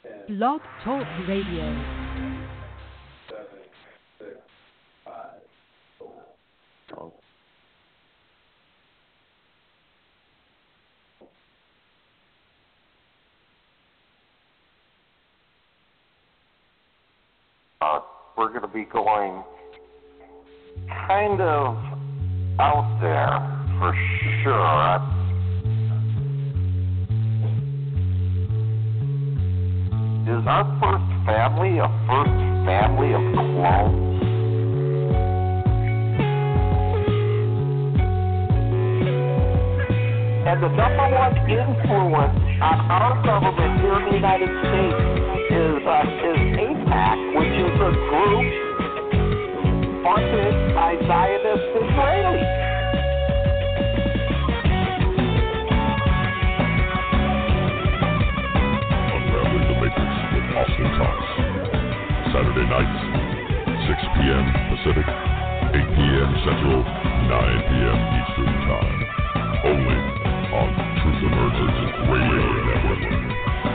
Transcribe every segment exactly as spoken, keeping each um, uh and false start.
Blog Talk Radio. Uh, we're going to be going kind of out there for sure. Is our first family a first family of clones? And the number one influence on our government here in the United States is uh, is AIPAC, which is a group funded by Zionist Israelis. Unraveling the Matrix with Austin Thomas. Saturday nights, six p.m. Pacific, eight p.m. Central, nine p.m. Eastern Time. Only on Truth Emergence Radio Network.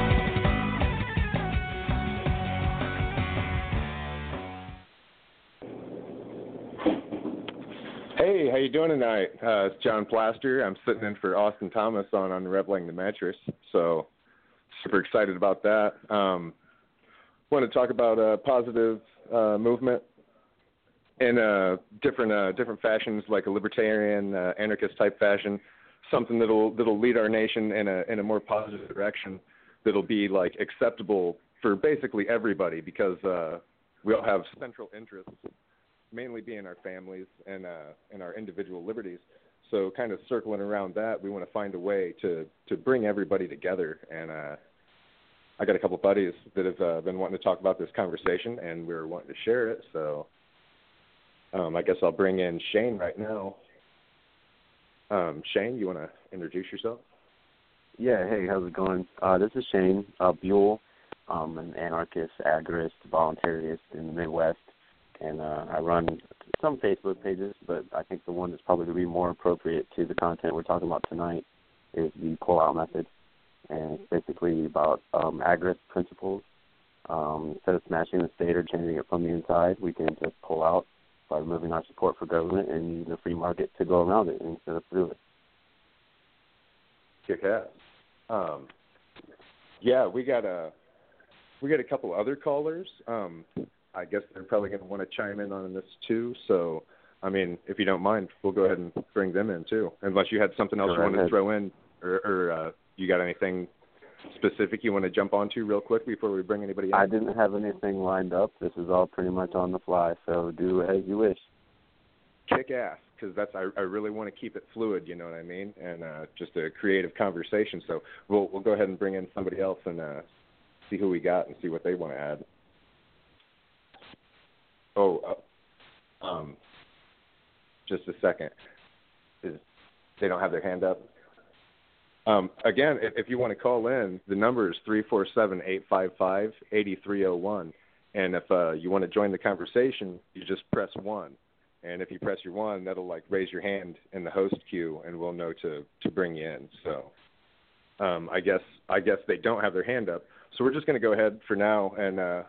Hey, how you doing tonight? Uh, it's John Plaster. I'm sitting in for Austin Thomas on Unraveling the Mattress, so super excited about that. Um, want to talk about uh, positive uh, movement in uh, different uh, different fashions, like a libertarian, uh, anarchist type fashion. Something that'll that'll lead our nation in a in a more positive direction. That'll be like acceptable for basically everybody, because uh, we all have central interests, mainly being our families and uh, and our individual liberties. So, kind of circling around that, we want to find a way to to bring everybody together. And uh, I got a couple buddies that have uh, been wanting to talk about this conversation, and we're wanting to share it. So, um, I guess I'll bring in Shane right now. Um, Shane, you want to introduce yourself? Yeah, hey, how's it going? Uh, this is Shane uh, Buell. I'm an anarchist, agorist, voluntarist in the Midwest, and uh, I run some Facebook pages, but I think the one that's probably going to be more appropriate to the content we're talking about tonight is the pull-out method, and it's basically about um, agorist principles. Um, instead of smashing the state or changing it from the inside, we can just pull out by removing our support for government and using the free market to go around it instead of through it. Kick ass. Um, yeah, we got a we got a couple other callers. Um, I guess they're probably going to want to chime in on this too. So, I mean, if you don't mind, we'll go ahead and bring them in too. Unless you had something else Go you wanted ahead. to throw in, or, or uh, you got anything specific you want to jump onto real quick before we bring anybody in? I didn't have anything lined up. This is all pretty much on the fly, so do as you wish. Kick ass, because that's I, I really want to keep it fluid, you know what I mean, and uh, just a creative conversation. So we'll we'll go ahead and bring in somebody else and uh, see who we got and see what they want to add. Oh, uh, um, just a second. Is, they don't have their hand up. Um, again, if, if you want to call in, the number is three four seven, eight five five, eight three zero one. And if uh, you want to join the conversation, you just press one. And if you press your one, that'll like raise your hand in the host queue, and we'll know to, to bring you in. So um, I guess I guess they don't have their hand up. So we're just going to go ahead for now. And uh,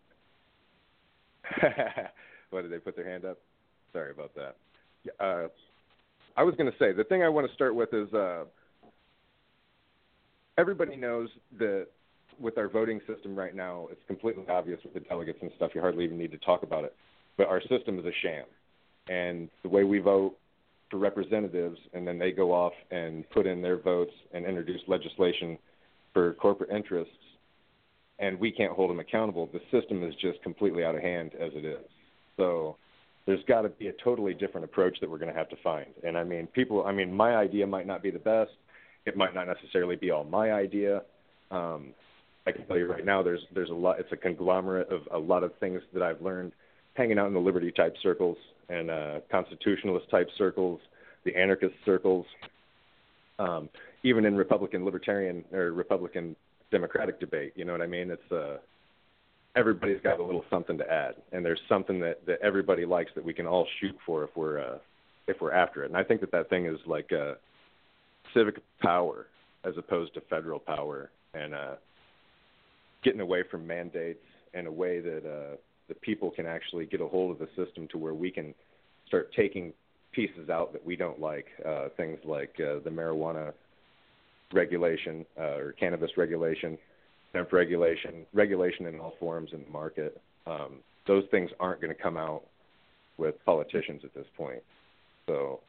what, did they put their hand up? Sorry about that. Uh, I was going to say, the thing I want to start with is uh, everybody knows that with our voting system right now, it's completely obvious with the delegates and stuff. You hardly even need to talk about it. But our system is a sham. And the way we vote for representatives, and then they go off and put in their votes and introduce legislation for corporate interests, and we can't hold them accountable. The system is just completely out of hand as it is. So there's got to be a totally different approach that we're going to have to find. And, I mean, people, I mean, my idea might not be the best. It might not necessarily be all my idea. Um, I can tell you right now, there's there's a lot. It's a conglomerate of a lot of things that I've learned hanging out in the liberty type circles and uh, constitutionalist type circles, the anarchist circles, um, even in Republican libertarian or Republican Democratic debate. You know what I mean? It's uh, everybody's got a little something to add, and there's something that, that everybody likes that we can all shoot for if we're uh, if we're after it. And I think that that thing is like uh, civic power as opposed to federal power, and uh, getting away from mandates in a way that uh, the people can actually get a hold of the system to where we can start taking pieces out that we don't like, uh, things like uh, the marijuana regulation uh, or cannabis regulation, hemp regulation, regulation in all forms in the market. Um, those things aren't going to come out with politicians at this point. So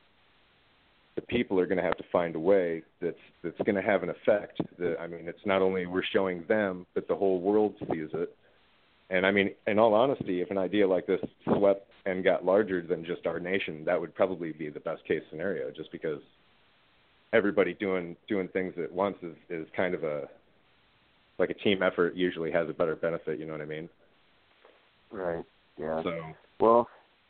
the people are going to have to find a way that's that's going to have an effect. That, I mean, it's not only we're showing them, but the whole world sees it. And I mean, in all honesty, if an idea like this swept and got larger than just our nation, that would probably be the best case scenario, just because everybody doing doing things at once is, is kind of a, like a team effort usually has a better benefit, you know what I mean? Right, yeah. So, well,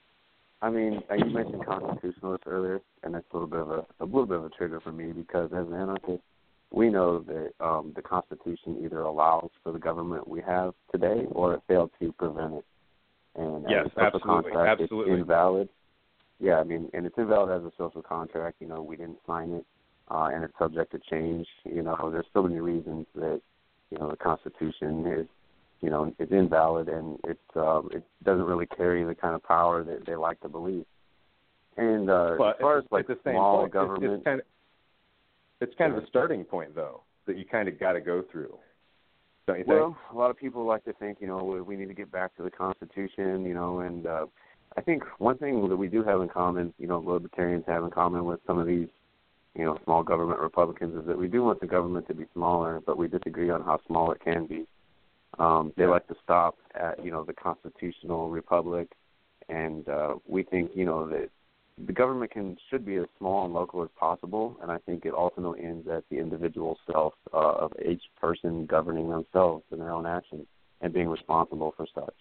I mean, you mentioned constitutionalists earlier, and that's a little bit of a, a little bit of a trigger for me, because as an anarchist, we know that um, the Constitution either allows for the government we have today, or it failed to prevent it. And yes, as a social absolutely, contract, absolutely. it's invalid. Yeah, I mean, and it's invalid as a social contract. You know, we didn't sign it, uh, and it's subject to change. You know, there's so many reasons that, you know, the Constitution is, you know, it's invalid, and it um, it doesn't really carry the kind of power that they like to believe. And uh, but as far as like the same small point, government, it's, it's kind of it's kind of a starting point, though, that you kind of got to go through. Don't you think? Well, a lot of people like to think, you know, we, we need to get back to the Constitution, you know, and uh, I think one thing that we do have in common, you know, libertarians have in common with some of these, you know, small government Republicans, is that we do want the government to be smaller, but we disagree on how small it can be. Um, they like to stop at, you know, the constitutional republic, and uh, we think, you know, that the government can should be as small and local as possible, and I think it ultimately ends at the individual self uh, of each person governing themselves and their own actions and being responsible for such.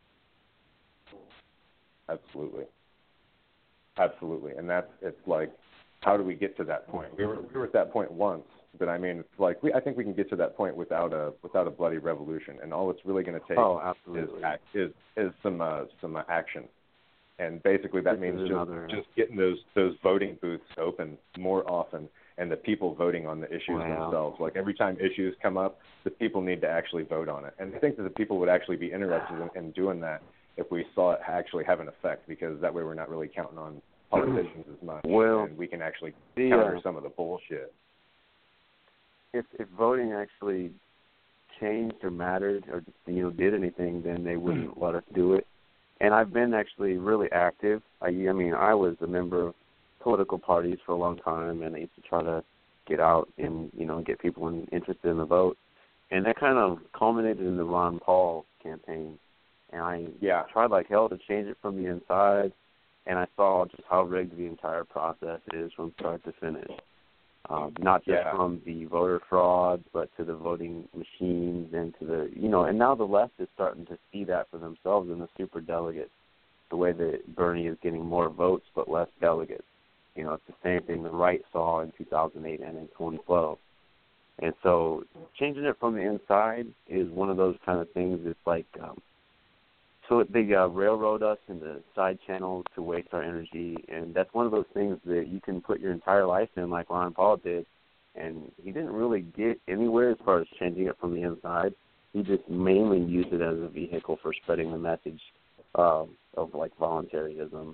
Absolutely. Absolutely. And that's, it's like, how do we get to that point? We were we were at that point once, but I mean, it's like we I think we can get to that point without a without a bloody revolution, and all it's really going to take oh, is absolutely. act, is is some uh, some uh, action. And basically that This means is just, another- just getting those, those voting booths open more often, and the people voting on the issues Wow. themselves. Like every time issues come up, the people need to actually vote on it. And I think that the people would actually be interested in, in doing that if we saw it actually have an effect, because that way we're not really counting on politicians as much, Well, and we can actually the, counter uh, some of the bullshit. If if voting actually changed or mattered or, you know, did anything, then they wouldn't let us do it. And I've been actually really active. I, I mean, I was a member of political parties for a long time, and I used to try to get out and, you know, get people in, interested in the vote. And that kind of culminated in the Ron Paul campaign. And I Yeah. tried like hell to change it from the inside, and I saw just how rigged the entire process is from start to finish. Um, not just Yeah. from the voter fraud, but to the voting machines and to the, you know, and now the left is starting to see that for themselves in the super delegates, the way that Bernie is getting more votes but less delegates. You know, it's the same thing the right saw in two thousand eight and in twenty twelve. And so changing it from the inside is one of those kind of things. It's like, um, so they uh, railroad us into side channels to waste our energy, and that's one of those things that you can put your entire life in, like Ron Paul did, and he didn't really get anywhere as far as changing it from the inside. He just mainly used it as a vehicle for spreading the message uh, of, like, voluntarism.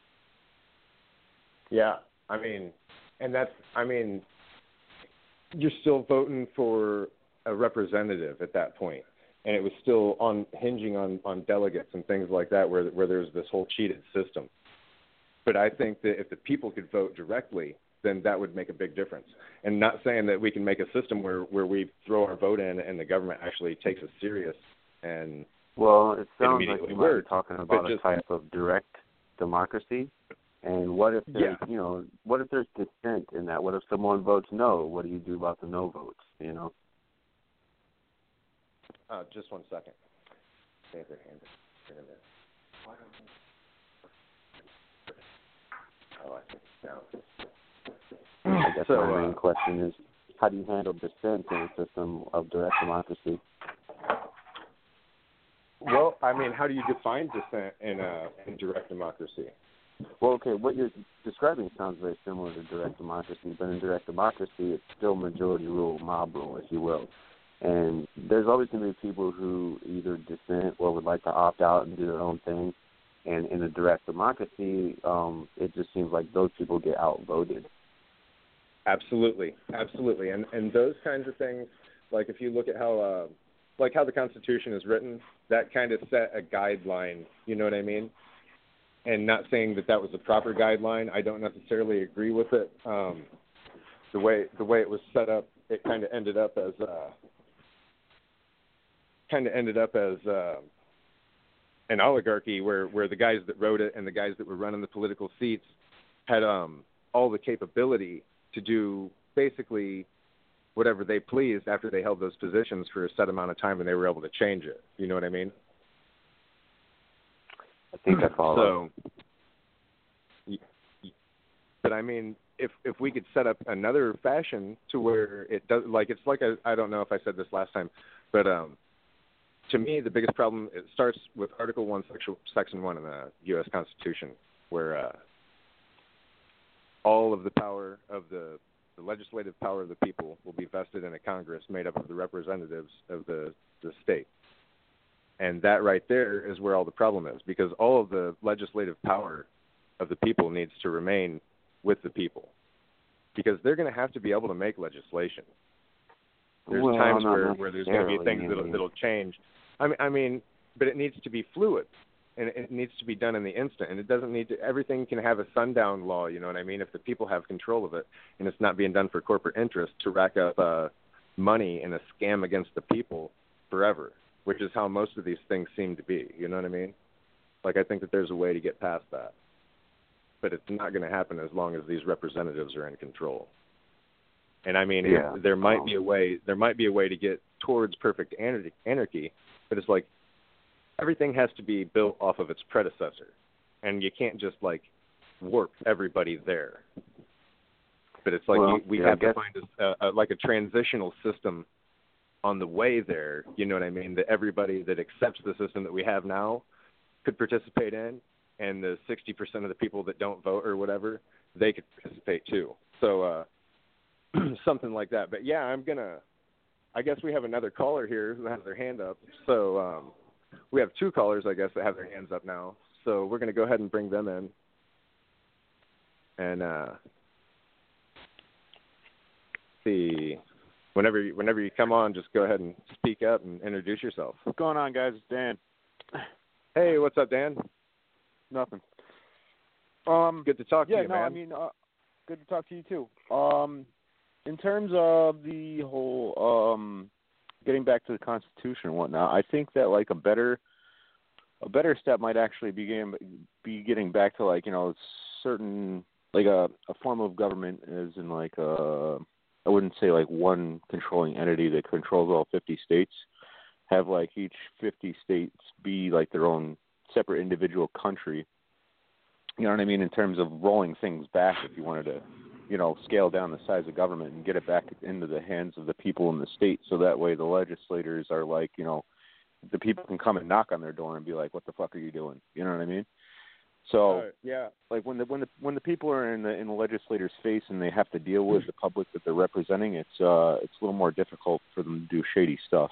Yeah, I mean, and that's, I mean, you're still voting for a representative at that point. And it was still on hinging on, on delegates and things like that, where where there's this whole cheated system. But I think that if the people could vote directly, then that would make a big difference. And not saying that we can make a system where, where we throw our vote in and the government actually takes us serious. And well, it sounds like immediately you might be works, talking about a just, type of direct democracy. And what if there's, yeah. you know, what if there's dissent in that? What if someone votes no? What do you do about the no votes? You know. Uh, just one second. Oh, I think now. I guess So, my main uh, question is, how do you handle dissent in a system of direct democracy? Well, I mean, how do you define dissent in a in direct democracy? Well, okay, what you're describing sounds very similar to direct democracy, but in direct democracy, it's still majority rule, mob rule, if you will. And there's always going to be people who either dissent or would like to opt out and do their own thing. And in a direct democracy, um, it just seems like those people get outvoted. Absolutely, absolutely. And and those kinds of things, like if you look at how, uh, like how the Constitution is written, that kind of set a guideline, you know what I mean? And not saying that that was a proper guideline. I don't necessarily agree with it. Um, the way the way it was set up, it kind of ended up as uh, kind of ended up as uh, an oligarchy where, where the guys that wrote it and the guys that were running the political seats had um, all the capability to do basically whatever they pleased after they held those positions for a set amount of time, and they were able to change it. You know what I mean? I think I follow. So, but I mean, if if we could set up another fashion to where it does, like it's like a, I don't know if I said this last time, but um, to me the biggest problem, it starts with Article One, Section Section One in the U S Constitution, where uh, all of the power of the, the legislative power of the people will be vested in a Congress made up of the representatives of the, the state. And that right there is where all the problem is, because all of the legislative power of the people needs to remain with the people, because they're going to have to be able to make legislation. There's well, times where, where there's going to be things that'll, I mean. that'll change. I mean, I mean, but it needs to be fluid, and it needs to be done in the instant. And it doesn't need to. Everything can have a sundown law. You know what I mean? If the people have control of it, and it's not being done for corporate interest to rack up uh, money in a scam against the people forever, which is how most of these things seem to be. You know what I mean? Like, I think that there's a way to get past that. But it's not going to happen as long as these representatives are in control. And I mean, yeah. it, there might um, be a way. There might be a way to get towards perfect anarchy, anarchy, but it's like everything has to be built off of its predecessor, and you can't just like warp everybody there. But it's like well, you, we yeah, have I to guess, find a, a, like a transitional system on the way there. You know what I mean? That everybody that accepts the system that we have now could participate in, and the sixty percent of the people that don't vote or whatever, they could participate too. So uh, something like that. But yeah, I'm gonna. I guess we have another caller here who has their hand up. So um, we have two callers, I guess, that have their hands up now. So we're gonna go ahead and bring them in. And uh, see, whenever you, whenever you come on, just go ahead and speak up and introduce yourself. What's going on, guys? It's Dan. Hey, what's up, Dan? Nothing. Um, Good to talk yeah, to you, no, man. I mean, uh, good to talk to you too. Um, in terms of the whole um, getting back to the Constitution and whatnot, I think that like a better a better step might actually be getting, be getting back to like you know certain like a, a form of government is in like a I wouldn't say like one controlling entity that controls all fifty states. Have like each fifty states be like their own separate individual country. You know what I mean? In terms of rolling things back, if you wanted to, you know, scale down the size of government and get it back into the hands of the people in the state, so that way the legislators are like, you know, the people can come and knock on their door and be like, "What the fuck are you doing?" You know what I mean? So, uh, yeah, like when the when the when the people are in the in the legislators' face and they have to deal with the public that they're representing, it's uh it's a little more difficult for them to do shady stuff.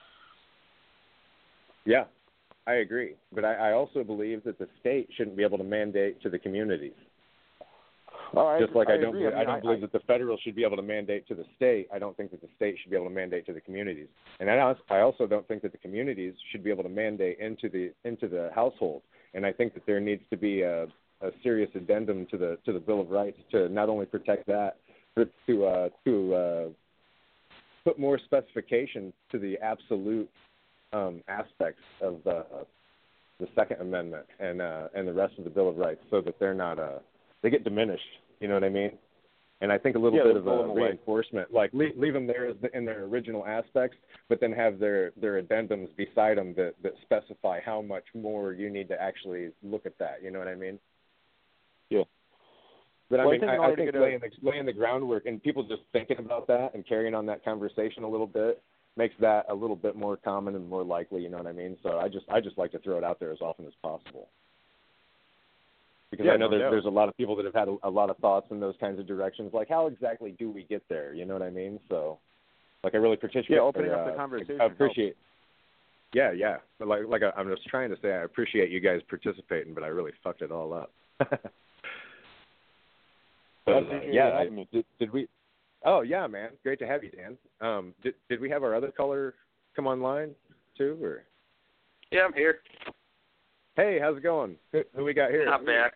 Yeah, I agree. But I, I also believe that the state shouldn't be able to mandate to the communities. Oh, Just like I, I don't, agree. believe, I, mean, I don't I, believe I, that the federal should be able to mandate to the state. I don't think that the state should be able to mandate to the communities. And I also, I also don't think that the communities should be able to mandate into the into the household. And I think that there needs to be a, a serious addendum to the to the Bill of Rights to not only protect that, but to uh, to uh, put more specifications to the absolute um, aspects of the the Second Amendment and uh, and the rest of the Bill of Rights, so that they're not uh, they get diminished. You know what I mean? And I think a little yeah, bit of a a reinforcement, like leave, leave them there as the, in their original aspects, but then have their, their addendums beside them that, that specify how much more you need to actually look at that. You know what I mean? Yeah. But well, I mean, I think, I, I think a... laying, the, laying the groundwork and people just thinking about that and carrying on that conversation a little bit makes that a little bit more common and more likely. You know what I mean? So I just I just like to throw it out there as often as possible. Because yeah, I know no there's, doubt. there's a lot of people that have had a, a lot of thoughts in those kinds of directions, like how exactly do we get there? You know what I mean? So, Like I really appreciate. Yeah, opening or, up the uh, conversation I appreciate. helps. Yeah, yeah. But like, like I, I'm just trying to say, I appreciate you guys participating, but I really fucked it all up. but, I uh, appreciate yeah, you I, having me. did, did we? Oh yeah, man, great to have you, Dan. Um, did did we have our other caller come online too, or? Yeah, I'm here. Hey, how's it going? Who, who we got here? Not bad.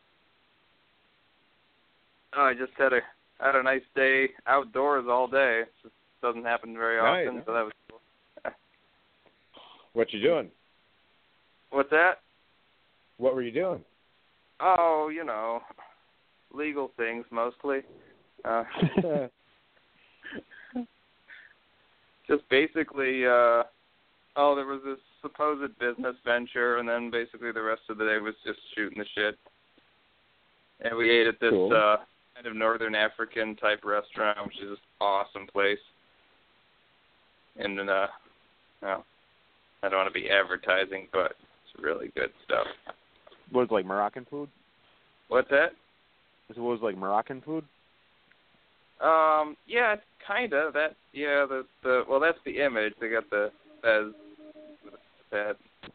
Oh, I just had a had a nice day outdoors all day. It just doesn't happen very Nice. often, so that was cool. What you doing? What's that? What were you doing? Oh, you know, legal things mostly. Uh, just basically, uh, oh, there was this supposed business venture, and then basically the rest of the day was just shooting the shit. And we ate at this Cool. uh, kind of Northern African type restaurant, which is an awesome place. And then, uh, well, I don't want to be advertising, but it's really good stuff. Was it like Moroccan food? What's that? It was like Moroccan food? Um, yeah, it's kind of that. Yeah, the the well, that's the image. They got the Fez, that.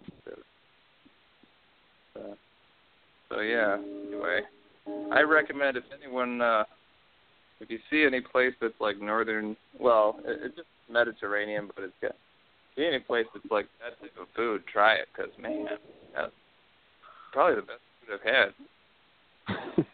Uh, so yeah. Anyway, I recommend if anyone, uh, if you see any place that's like northern, well, it, it's just Mediterranean, but it's got see any place that's like that type of food, try it, because man, that's probably the best food I've had.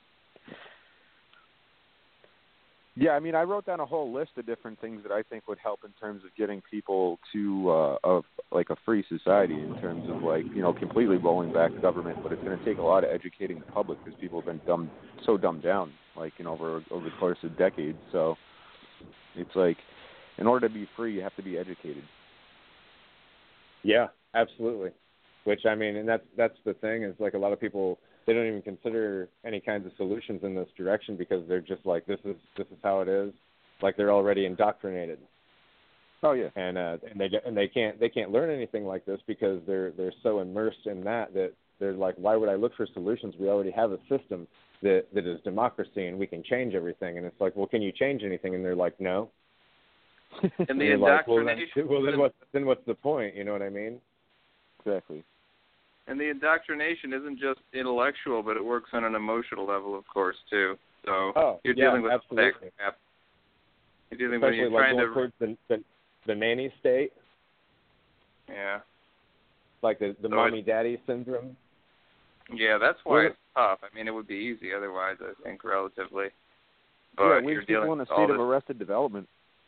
Yeah, I mean, I wrote down a whole list of different things that I think would help in terms of getting people to uh, of like a free society in terms of like, you know, completely rolling back government, but it's going to take a lot of educating the public because people have been dumbed, so dumbed down, like, you know, over, over the course of decades. So it's like, in order to be free, you have to be educated. Yeah, absolutely. Which, I mean, and that's that's the thing is like a lot of people, they don't even consider any kinds of solutions in this direction because they're just like, this is this is how it is. Like they're already indoctrinated. Oh yeah. And uh, and they and they can't they can't learn anything like this because they're they're so immersed in that that they're like, why would I look for solutions? We already have a system that that is democracy and we can change everything. And it's like, well, can you change anything? And they're like, no. And the and like, well, then, indoctrination. well, then what's then what's the point? You know what I mean? Exactly. And the indoctrination isn't just intellectual, but it works on an emotional level, of course, too. So oh, you're yeah, dealing with absolutely. that crap. You're dealing Especially with you're like trying going to towards the, the the nanny state, yeah, like the the So mommy daddy syndrome. yeah. That's why Well, it's tough. I mean, it would be easy otherwise, I think, relatively. But yeah, it you're leaves people dealing in a with all state of this. arrested development.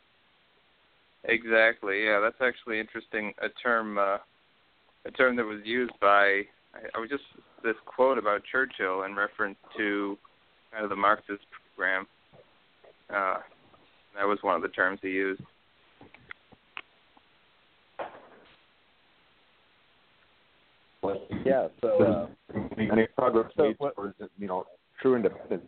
Exactly. Yeah, that's actually interesting. A term, uh, a term that was used by. I, I was just this quote about Churchill in reference to kind of the Marxist program. Uh, that was one of the terms he used. Yeah. So uh, Any progress so made what- towards, you know, true independence.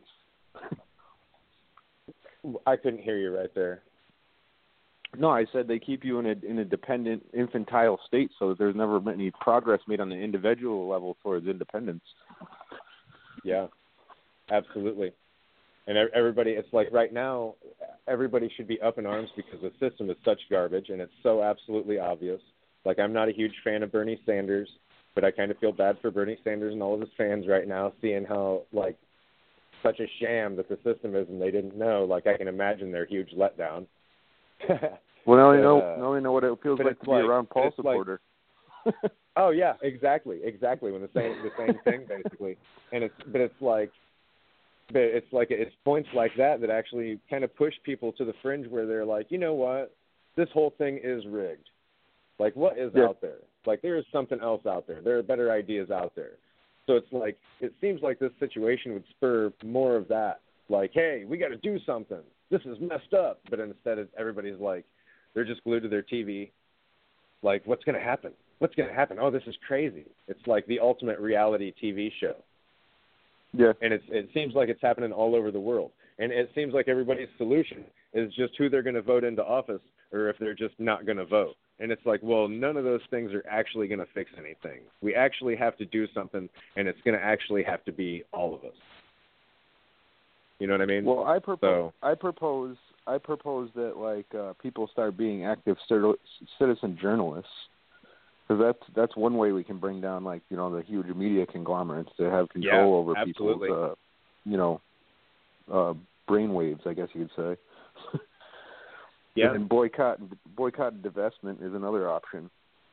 I couldn't hear you right there. No, I said they keep you in a in a dependent, infantile state, so that there's never been any progress made on the individual level towards independence. Yeah, absolutely. And ev- everybody, it's like right now, everybody should be up in arms because the system is such garbage, and it's so absolutely obvious. Like, I'm not a huge fan of Bernie Sanders, but I kind of feel bad for Bernie Sanders and all of his fans right now, seeing how, like, such a sham that the system is, and they didn't know. Like, I can imagine their huge letdown. Well, now they But, know, uh, now they know what it feels but like it's to be like- around Paul it's like- supporter. Oh yeah, exactly, exactly. When the same the same thing basically, and it's but it's like, but it's like it's points like that that actually kind of push people to the fringe where they're like, you know what, this whole thing is rigged. Like, what is Yeah. out there? Like, there is something else out there. There are better ideas out there. So it's like it seems like this situation would spur more of that. Like, hey, we got to do something. This is messed up. But instead, of everybody's like, they're just glued to their T V. Like, what's going to happen? What's going to happen? Oh, this is crazy. It's like the ultimate reality T V show. Yeah. And it's, it seems like it's happening all over the world. And it seems like everybody's solution is just who they're going to vote into office or if they're just not going to vote. And it's like, well, none of those things are actually going to fix anything. We actually have to do something, and it's going to actually have to be all of us. You know what I mean? Well, I propose. So- I propose I propose that like uh, people start being active citizen journalists, because that's that's one way we can bring down like you know the huge media conglomerates to have control yeah, over absolutely. people's uh, you know uh, brainwaves, I guess you could say. Yeah, and boycott boycott and divestment is another option.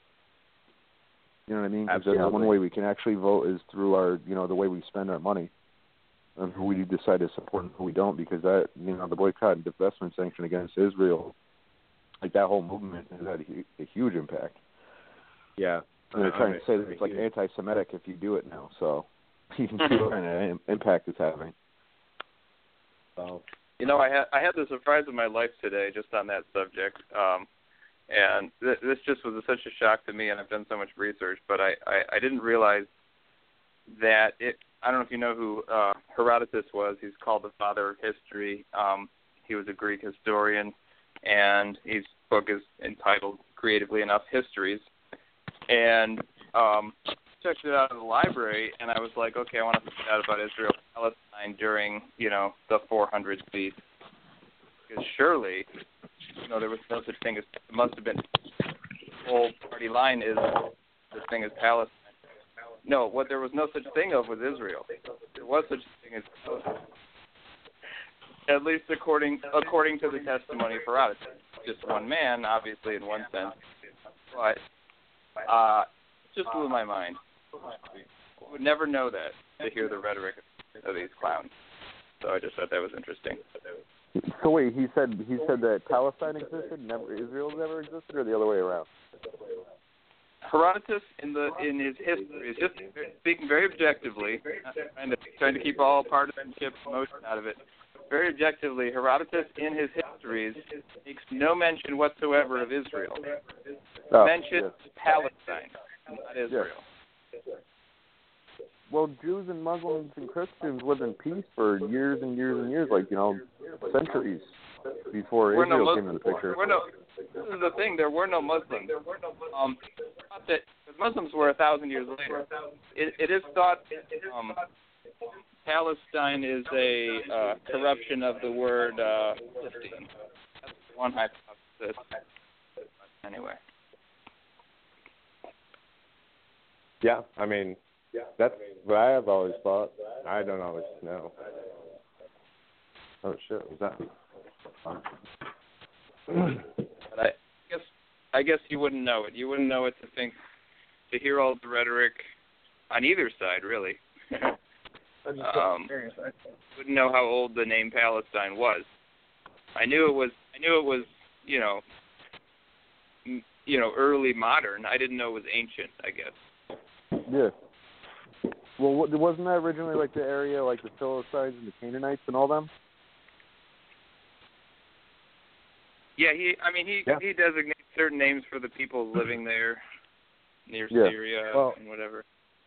You know what I mean? 'Cause absolutely. that's one way we can actually vote is through our you know the way we spend our money. And who we decide to support and who we don't, because that you know the boycott and divestment sanction against Israel, like that whole movement has had a, a huge impact. Yeah, and they're trying uh, to say that it's like anti-Semitic if you do it now. So you can see what kind of impact it's having. So you know, I had I had the surprise of my life today just on that subject, um, and th- this just was such a shock to me, and I've done so much research, but I, I, I didn't realize that it. I don't know if you know who uh, Herodotus was. He's called the father of history. Um, he was a Greek historian, and his book is entitled, creatively enough, Histories. And um, checked it out in the library, and I was like, okay, I want to find out about Israel Palestine during, you know, the four hundreds B C. Because surely, you know, there was no such thing as, it must have been, the whole party line is this thing as Palestine. No, what there was no such thing of was Israel. There was such a thing as Palestine. At least according according to the testimony of Herodotus. Just one man, obviously, in one sense. But uh, it just blew my mind. I would never know that to hear the rhetoric of these clowns. So I just thought that was interesting. So wait, he said he said that Palestine existed, never Israel never existed, or the other way around? Herodotus, in the in his history, is just speaking very objectively, not trying to trying to keep all partisanship emotion out of it. Very objectively, Herodotus, in his histories, makes no mention whatsoever of Israel. Oh, mentions yes. Palestine, not Israel. Yes. Well, Jews and Muslims and Christians lived in peace for years and years and years, like you know, centuries before We're Israel no came into the picture. We're no, this is the thing. There were no Muslims. Um, not that because Muslims were a thousand years later. It, it is thought um, Palestine is a uh, corruption of the word uh, Philistine. That's one hypothesis. Anyway. yeah, I mean, that's what I have always thought. I don't always know. Oh shit, was that? But I guess I guess you wouldn't know it. You wouldn't know it to think to hear all the rhetoric on either side, really. um, wouldn't know how old the name Palestine was. I knew it was. I knew it was. You know. M- you know, early modern. I didn't know it was ancient. I guess. Yeah. Well, what, wasn't that originally like the area, like the Philistines and the Canaanites and all them? Yeah, he. I mean, he Yeah. he designates certain names for the people living there, near Yeah. Syria Well, and whatever.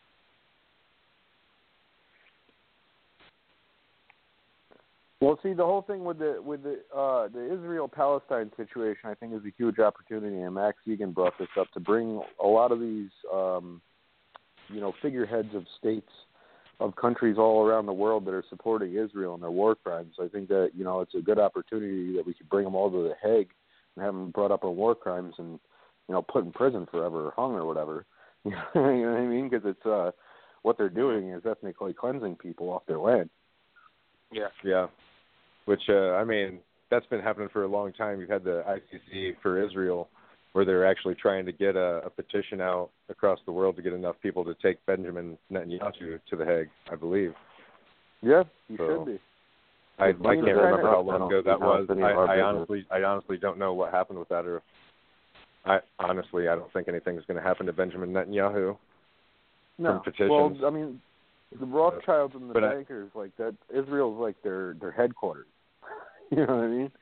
Well, see, the whole thing with the with the uh, the Israel-Palestine situation, I think, is a huge opportunity, and Max Egan brought this up to bring a lot of these, um, you know, figureheads of states, of countries all around the world that are supporting Israel and their war crimes. I think that you know it's a good opportunity that we could bring them all to the Hague and have them brought up on war crimes and you know put in prison forever or hung or whatever. You know what I mean? Because it's uh, what they're doing is ethnically cleansing people off their land. Yeah. Yeah. Which, uh, I mean, that's been happening for a long time. You've had the I C C for Israel where they're actually trying to get a, a petition out across the world to get enough people to take Benjamin Netanyahu to the Hague, I believe. Yeah, you So, should be. I, I can't remember how long ago that was. Any I, of our I business. honestly I honestly don't know what happened with that. Or I honestly, I don't think anything's going to happen to Benjamin Netanyahu. No. From petitions. Well, I mean, the Rothschilds and the But I- bankers, like that, Israel's like their their headquarters. You know what I mean?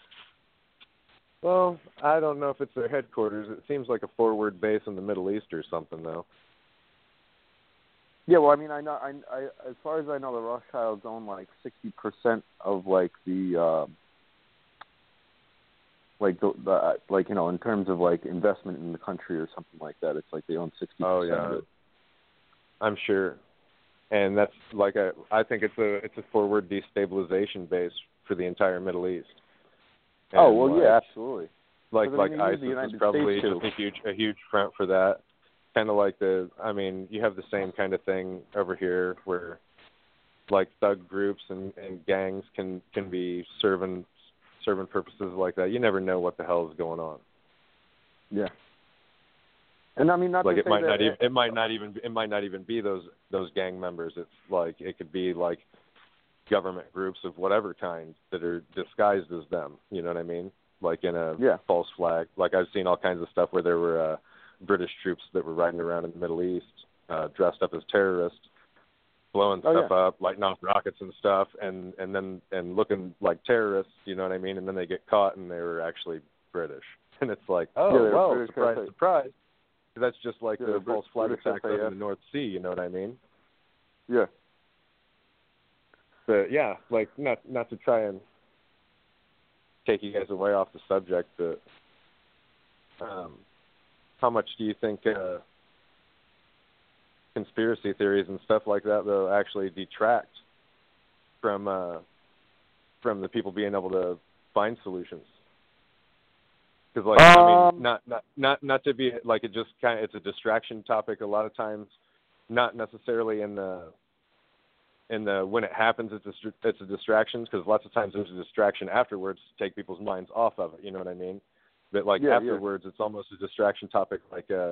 Well, I don't know if it's their headquarters. It seems like a forward base in the Middle East or something, though. Yeah, well, I mean, I know, I, I as far as I know, the Rothschilds own like sixty percent of like the, uh, like the, the, like you know, in terms of like investment in the country or something like that. It's like they own sixty percent Oh yeah, of it. I'm sure. And that's like a, I think it's a it's a forward destabilization base for the entire Middle East. And oh well, like, yeah, absolutely. Like but like then you need ISIS the United is probably States just too. a huge a huge front for that. Kind of like the, I mean, you have the same kind of thing over here where, like, thug groups and, and gangs can can be serving serving purposes like that. You never know what the hell is going on. Yeah. And I mean, not like to it say might that not even it might not even it might not even be those those gang members. It's like it could be like government groups of whatever kind that are disguised as them. You know what I mean? Like in a yeah. false flag. Like I've seen all kinds of stuff where there were uh, British troops that were riding around in the Middle East, uh, dressed up as terrorists, blowing Oh, stuff yeah. up, lighting off rockets and stuff, and and then and looking like terrorists. You know what I mean? And then they get caught and they were actually British. And it's like, oh Yeah, they're well, British surprise, F A. surprise. That's just like Yeah, the they're false flag British attacks F A F. over the North Sea. You know what I mean? Yeah. But yeah, like not not to try and take you guys away off the subject, but um, how much do you think uh, conspiracy theories and stuff like that though actually detract from uh, from the people being able to find solutions? Because like um, I mean, not not not not to be like it just kind of it's a distraction topic a lot of times, not necessarily in the in the when it happens it's a, it's a distraction, because lots of times there's a distraction afterwards to take people's minds off of it. You know what I mean? But like yeah, afterwards, yeah. it's almost a distraction topic, like uh,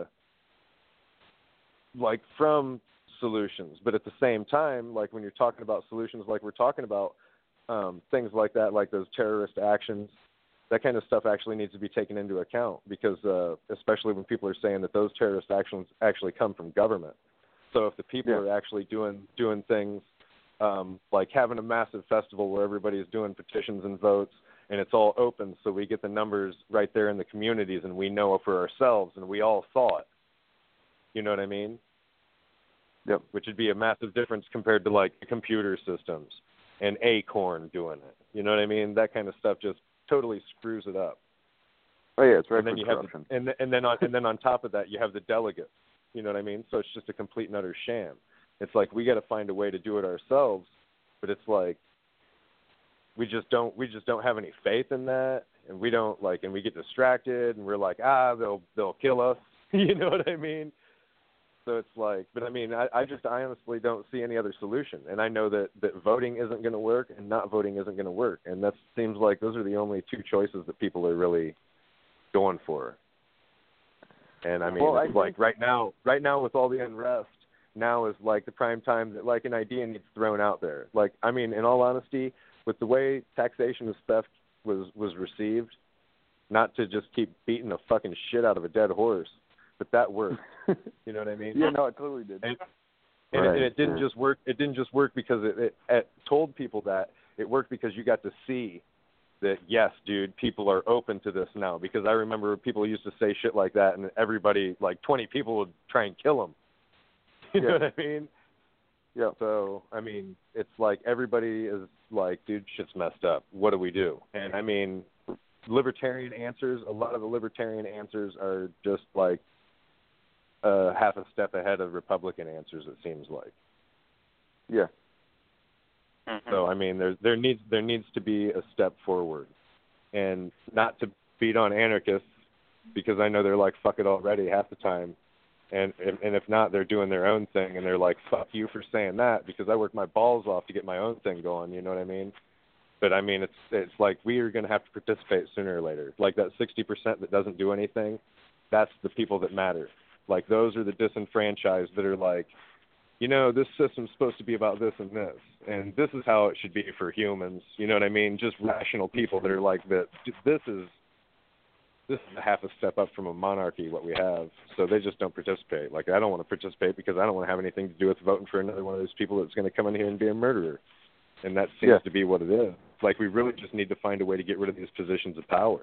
like from solutions. But at the same time, like when you're talking about solutions, like we're talking about um, things like that, like those terrorist actions, that kind of stuff actually needs to be taken into account, because uh, especially when people are saying that those terrorist actions actually come from government. So if the people Yeah. are actually doing doing things um, like having a massive festival where everybody's doing petitions and votes, and it's all open, so we get the numbers right there in the communities, and we know for ourselves, and we all saw it. You know what I mean? Yep. Which would be a massive difference compared to like computer systems and Acorn doing it. You know what I mean? That kind of stuff just totally screws it up. Oh yeah, it's right And then for you have corruption. the, and and then on and then on top of that you have the delegates. You know what I mean? So it's just a complete and utter sham. It's like we got to find a way to do it ourselves, but it's like we just don't we just don't have any faith in that, and we don't like and we get distracted and we're like, ah, they'll they'll kill us. You know what I mean? So it's like, but I mean, I, I just I honestly don't see any other solution, and I know that, that voting isn't going to work and not voting isn't going to work, and that seems like those are the only two choices that people are really going for. And I mean, well, it's I like think... right now, right now with all the unrest, now is like the prime time that like an idea needs thrown out there. Like, I mean, in all honesty, with the way taxation of theft was was received, not to just keep beating the fucking shit out of a dead horse, but that worked. You know what I mean? Yeah, no, it totally did. And, and, right, it, and it didn't yeah. just work. It didn't just work because it, it, it told people that. It worked because you got to see that, yes, dude, people are open to this now. Because I remember people used to say shit like that, and everybody, like twenty people, would try and kill them. You yeah. know what I mean? Yeah. So, I mean, it's like everybody is like, dude, shit's messed up. What do we do? And, I mean, libertarian answers, a lot of the libertarian answers are just like uh, half a step ahead of Republican answers, it seems like. Yeah. Mm-hmm. So, I mean, there there needs there needs to be a step forward, and not to beat on anarchists, because I know they're like, fuck it already half the time. And, and and if not, they're doing their own thing, and they're like, fuck you for saying that, because I worked my balls off to get my own thing going, you know what I mean? But, I mean, it's it's like we are going to have to participate sooner or later. Like that sixty percent that doesn't do anything, that's the people that matter. Like those are the disenfranchised that are like, you know, this system's supposed to be about this and this, and this is how it should be for humans, you know what I mean? Just rational people that are like, that this is this is a half a step up from a monarchy, what we have. So they just don't participate. Like, I don't want to participate because I don't want to have anything to do with voting for another one of those people that's going to come in here and be a murderer. And that seems Yeah. to be what it is. Like, we really just need to find a way to get rid of these positions of power.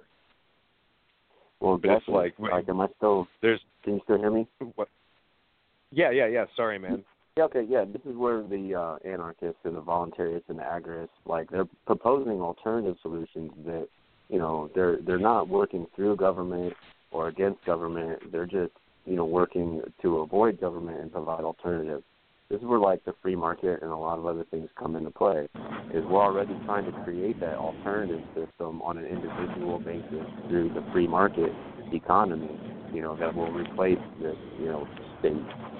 Well, But it's definitely. like, like, am I still? There's Can you still hear me? what? Yeah, yeah, yeah. Sorry, man. Yeah, okay, yeah. This is where the uh, anarchists and the voluntarists and the agorists, like, they're proposing alternative solutions that, you know, they're they're not working through government or against government. They're just, you know, working to avoid government and provide alternatives. this is where like the free market and a lot of other things come into play. Is we're already trying to create that alternative system on an individual basis through the free market economy, you know, that will replace this, you know, state.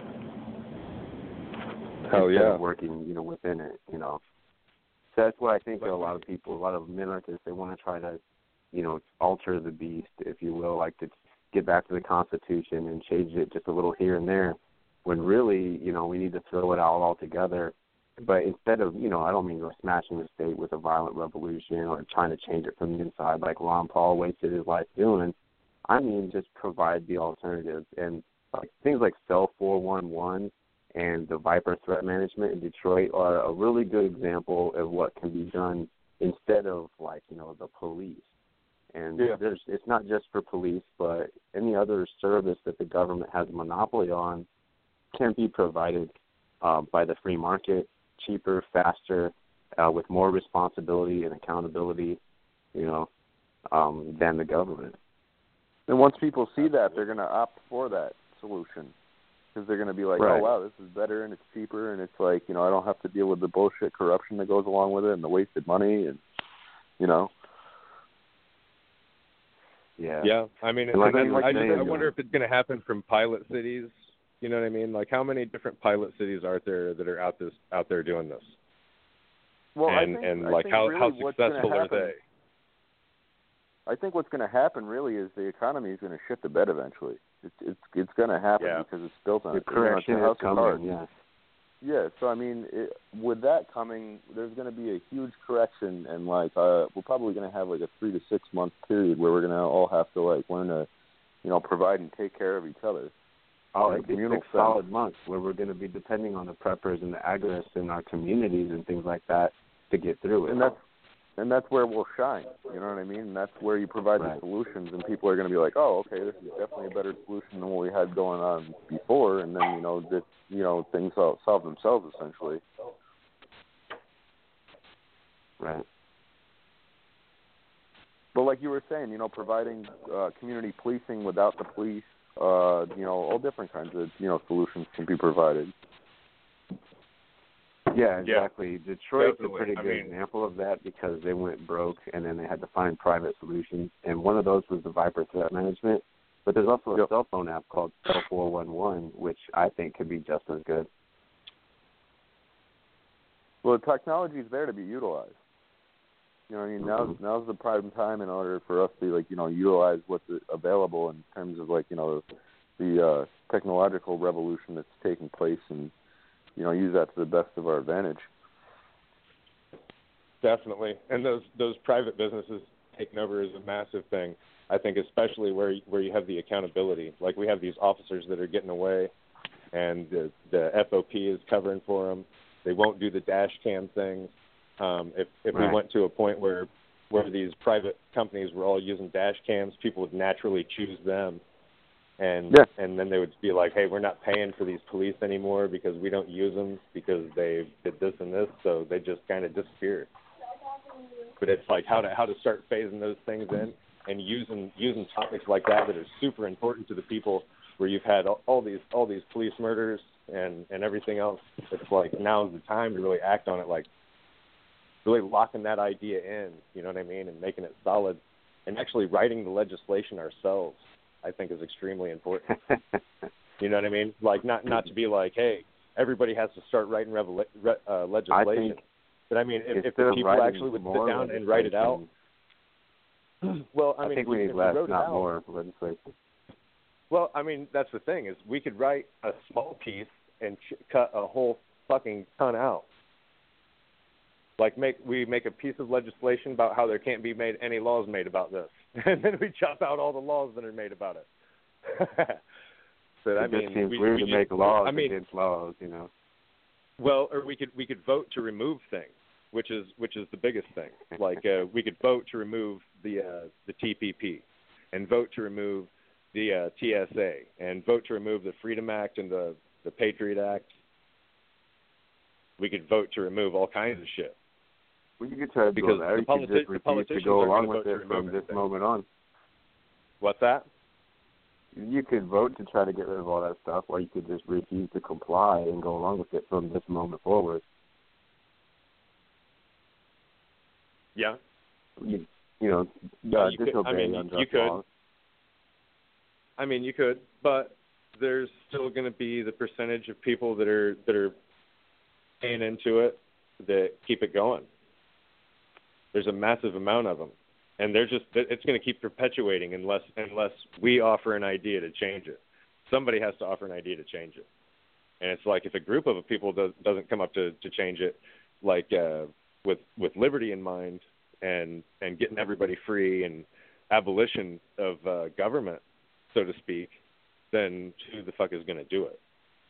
Hell instead yeah. of working, you know, within it, you know. So that's what I think that a lot of people, a lot of minarchists, they want to try to, you know, alter the beast, if you will, like to get back to the Constitution and change it just a little here and there, when really, you know, we need to throw it all all together. But instead of, you know, I don't mean go smashing the state with a violent revolution or trying to change it from the inside like Ron Paul wasted his life doing. I mean just provide the alternatives. And like things like Cell four one one and the Viper Threat Management in Detroit are a really good example of what can be done instead of, like, you know, the police. And yeah. there's it's not just for police, but any other service that the government has a monopoly on can be provided uh, by the free market, cheaper, faster, uh, with more responsibility and accountability, you know, um, than the government. And once people see that, they're going to opt for that solution because they're going to be like, right. oh, wow, this is better and it's cheaper and it's like, you know, I don't have to deal with the bullshit corruption that goes along with it and the wasted money and, you know. Yeah. Yeah. I mean, like, I, like I, just, saying, I wonder if it's going to happen from pilot cities. You know what I mean? Like, how many different pilot cities are there that are out this out there doing this? Well, and I think, and I like think how really how what's successful gonna are happen, they? I think what's going to happen really is the economy is going to shit the bed eventually. It's it's it's going to happen Yeah. because it's built on the it. correction You know, is it's a house of cards. coming, yeah. Yeah, so I mean, it, with that coming, there's going to be a huge correction, and like uh, we're probably going to have like a three to six month period where we're going to all have to like learn to, you know, provide and take care of each other. Oh, in a it'd be communal six sense. solid months where we're going to be depending on the preppers and the agorists in our communities and things like that to get through it. And that's and that's where we'll shine. You know what I mean? And that's where you provide right. the solutions, and people are going to be like, oh, okay, this is definitely a better solution than what we had going on before. And then you know, this, you know, things solve, solve themselves essentially. Right. But like you were saying, you know, providing uh, community policing without the police, uh, you know, all different kinds of, you know, solutions can be provided. Yeah, exactly. Yeah, Detroit's definitely. a pretty I good mean, example of that because they went broke and then they had to find private solutions. And one of those was the Viper Threat Management. But there's also a yep. cell phone app called Cell four one one, which I think could be just as good. Well, the technology is there to be utilized. You know what I mean? Now's, now's the prime time in order for us to, like, you know, utilize what's available in terms of, like, you know, the uh, technological revolution that's taking place and, you know, use that to the best of our advantage. Definitely. And those those private businesses taking over is a massive thing. I think especially where where you have the accountability. Like we have these officers that are getting away and the, the F O P is covering for them. They won't do the dash cam things. Um, if if right. we went to a point where where these private companies were all using dash cams, people would naturally choose them. And yeah. and then they would be like, hey, we're not paying for these police anymore because we don't use them because they did this and this, so they just kind of disappear. But it's like how to how to start phasing those things in and using using topics like that that are super important to the people where you've had all, all these all these police murders and, and everything else. It's like now's the time to really act on it, like really locking that idea in, you know what I mean, and making it solid and actually writing the legislation ourselves. I think is extremely important. You know what I mean? Like not not to be like, hey, everybody has to start writing revela- re- uh, legislation. I but I mean, if, if the people actually would sit down and write it out. Well, I, I mean, think we need if less, we not out, more legislation. Well, I mean, that's the thing is we could write a small piece and ch- cut a whole fucking ton out. Like make we make a piece of legislation about how there can't be made any laws made about this, and then we chop out all the laws that are made about it. But I it mean, just seems we, weird we to just, make laws I mean, against laws, you know. Well, or we could we could vote to remove things, which is which is the biggest thing. Like uh, we could vote to remove the uh, the T P P, and vote to remove the uh, T S A, and vote to remove the Freedom Act and the the Patriot Act. We could vote to remove all kinds of shit. Well, you could try to because do that. the, You politi- could just the refuse politicians to go are along going with to it from this things. moment on. What's that? you could vote to try to get rid of all that stuff, or you could just refuse to comply and go along with it from this moment forward. Yeah. You, you know, Yeah, uh, you could, disobey I mean, unjust you, you could. laws. I mean, you could, but there's still going to be the percentage of people that are that are paying into it that keep it going. There's a massive amount of them, and they're just it's going to keep perpetuating unless unless we offer an idea to change it. Somebody has to offer an idea to change it, and it's like if a group of people does, doesn't come up to, to change it, like uh, with with liberty in mind and and getting everybody free and abolition of uh, government, so to speak, then who the fuck is going to do it?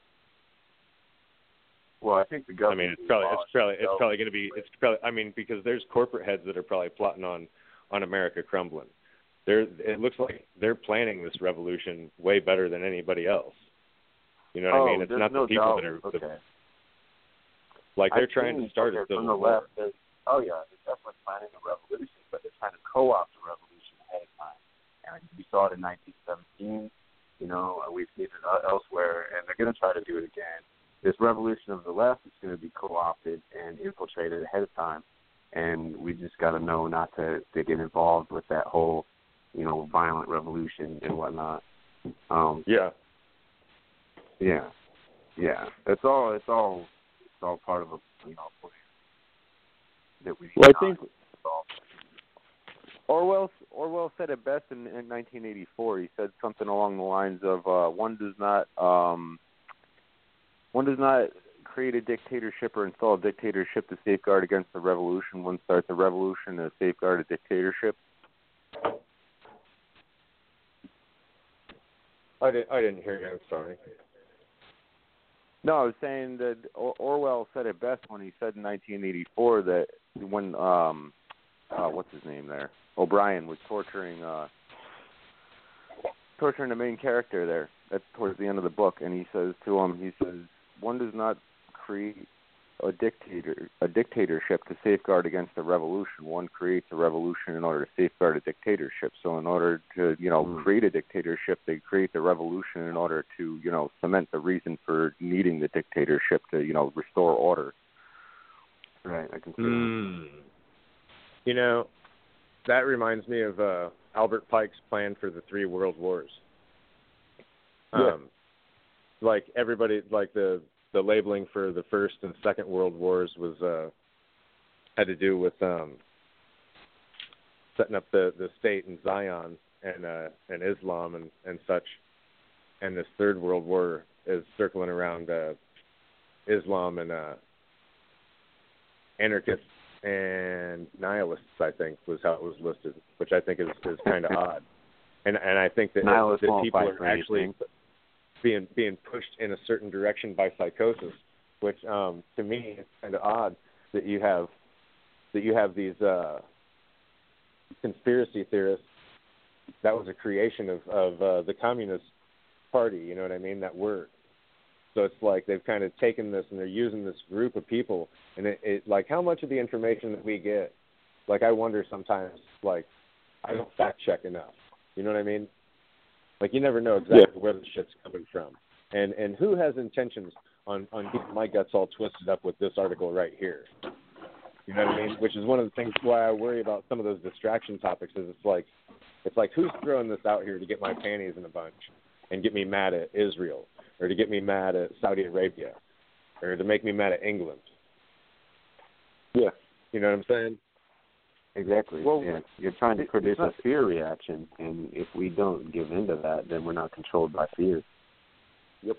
Well, I think the government. I mean, it's probably it's probably it's probably going to be it's probably I mean because there's corporate heads that are probably plotting on, on America crumbling. They're it looks like they're planning this revolution way better than anybody else. You know what oh, I mean? It's there's not no the people doubt. that are okay. the, like they're I've trying seen, to start okay, a civil from the war. left. there's- Oh yeah, they're definitely planning a revolution, but they're trying to co-opt the revolution ahead of time. And we saw it in nineteen seventeen. You know, we've seen it elsewhere, and they're going to try to do it again. This revolution of the left is going to be co-opted and infiltrated ahead of time, and we just got to know not to, to get involved with that whole, you know, violent revolution and whatnot. Um, Yeah. yeah, yeah. It's all it's all it's all part of a you know plan that we. Well, I think Orwell Orwell said it best in, in nineteen eighty-four. He said something along the lines of uh, one does not um, one does not create a dictatorship or install a dictatorship to safeguard against the revolution. One starts a revolution to safeguard a dictatorship. I didn't I didn't hear you. I'm sorry. No, I was saying that or- Orwell said it best when he said in nineteen eighty-four that when um, uh, what's his name there? O'Brien was torturing uh, torturing the main character there. That's towards the end of the book, and he says to him, he says, "One does not create a dictator a dictatorship to safeguard against a revolution. One creates a revolution in order to safeguard a dictatorship. So, in order to you know Mm. create a dictatorship, they create the revolution in order to you know cement the reason for needing the dictatorship to you know restore order." Right, I can see. Mm. You know, that reminds me of uh, Albert Pike's plan for the three world wars. Yeah. Um, like everybody, like the the labeling for the first and second world wars was uh, had to do with um, setting up the, the state in Zion and uh, and Islam and, and such. And this third world war is circling around uh, Islam and uh, anarchists and nihilists, I think, was how it was listed, which I think is, is kind of odd. And and I think that, Nihilists that won't people fight are for actually anything. being being pushed in a certain direction by psychosis, which um, to me is kind of odd that you have that you have these uh, conspiracy theorists. That was a creation of of uh, the Communist Party. You know what I mean? That word. So it's like they've kind of taken this and they're using this group of people, and it, it like how much of the information that we get, like I wonder sometimes, like I don't fact check enough. You know what I mean? Like you never know exactly Yeah. where the shit's coming from, and and who has intentions on on getting my guts all twisted up with this article right here. You know what I mean? Which is one of the things why I worry about some of those distraction topics. Is it's like it's like who's throwing this out here to get my panties in a bunch and get me mad at Israel, or to get me mad at Saudi Arabia, or to make me mad at England. Yeah. You know what I'm saying? Exactly. Well, yeah. You're trying to it- produce it's not- a fear reaction, and if we don't give in to that, then we're not controlled by fear. Yep.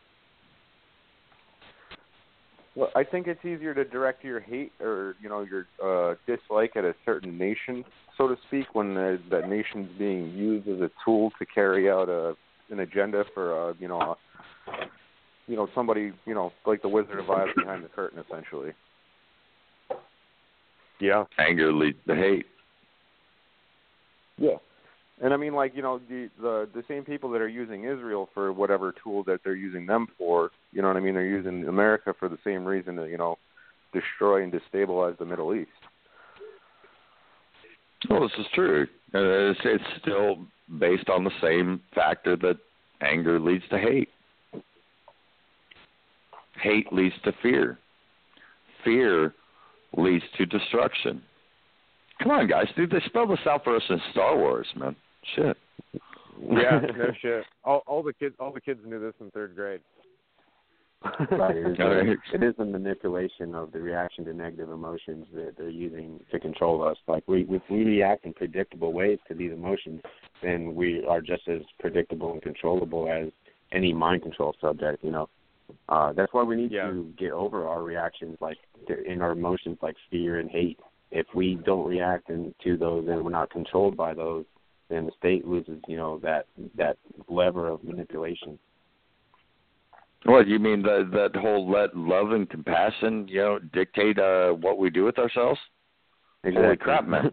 Well, I think it's easier to direct your hate or you know your uh, dislike at a certain nation, so to speak, when the, that nation's being used as a tool to carry out a an agenda for uh, you know a, you know somebody you know like the Wizard of Oz behind the curtain, essentially. Yeah. Anger leads to hate. Yeah. And I mean, like, you know, the, the the same people that are using Israel for whatever tool that they're using them for, you know what I mean? They're using America for the same reason to, you know, destroy and destabilize the Middle East. Well, this is true. Uh, it's, it's still based on the same factor that anger leads to hate. Hate leads to fear. Fear leads to destruction. Come on, guys, dude, they spelled this out for us in Star Wars, man. Shit. Yeah, no shit. All, all the kids, all the kids knew this in third grade. Right. It is, a, it is a manipulation of the reaction to negative emotions that they're using to control us. Like we, if we react in predictable ways to these emotions, then we are just as predictable and controllable as any mind control subject. You know, uh, that's why we need yeah. to get over our reactions, like in our emotions, like fear and hate. If we don't react in, to those and we're not controlled by those, then the state loses, you know, that that lever of manipulation. What, you mean that that whole let love and compassion, you know, dictate uh, what we do with ourselves? Exactly. Holy crap, man!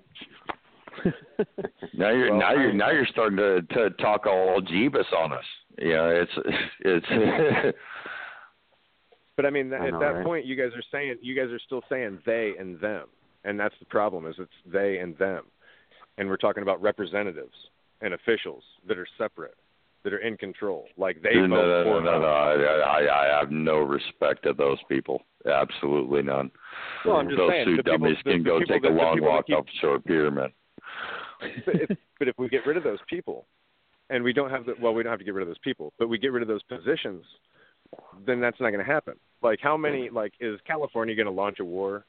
now you're well, now you're now you're starting to, to talk all Jeebus on us. You know, it's it's. But I mean, at I know, that right? point, you guys are saying you guys are still saying they and them, and that's the problem. Is it's they and them, and we're talking about representatives and officials that are separate, that are in control. Like they no, vote no, for no, no, no. I, I, I have no respect of those people. Absolutely none. Well, I'm just those saying, two the dummies people, can the, go the take that, a long walk keep, off the shore pier, man. But if, but if we get rid of those people, and we don't have the well, we don't have to get rid of those people, but we get rid of those positions, then that's not going to happen. Like how many? Like is California going to launch a war?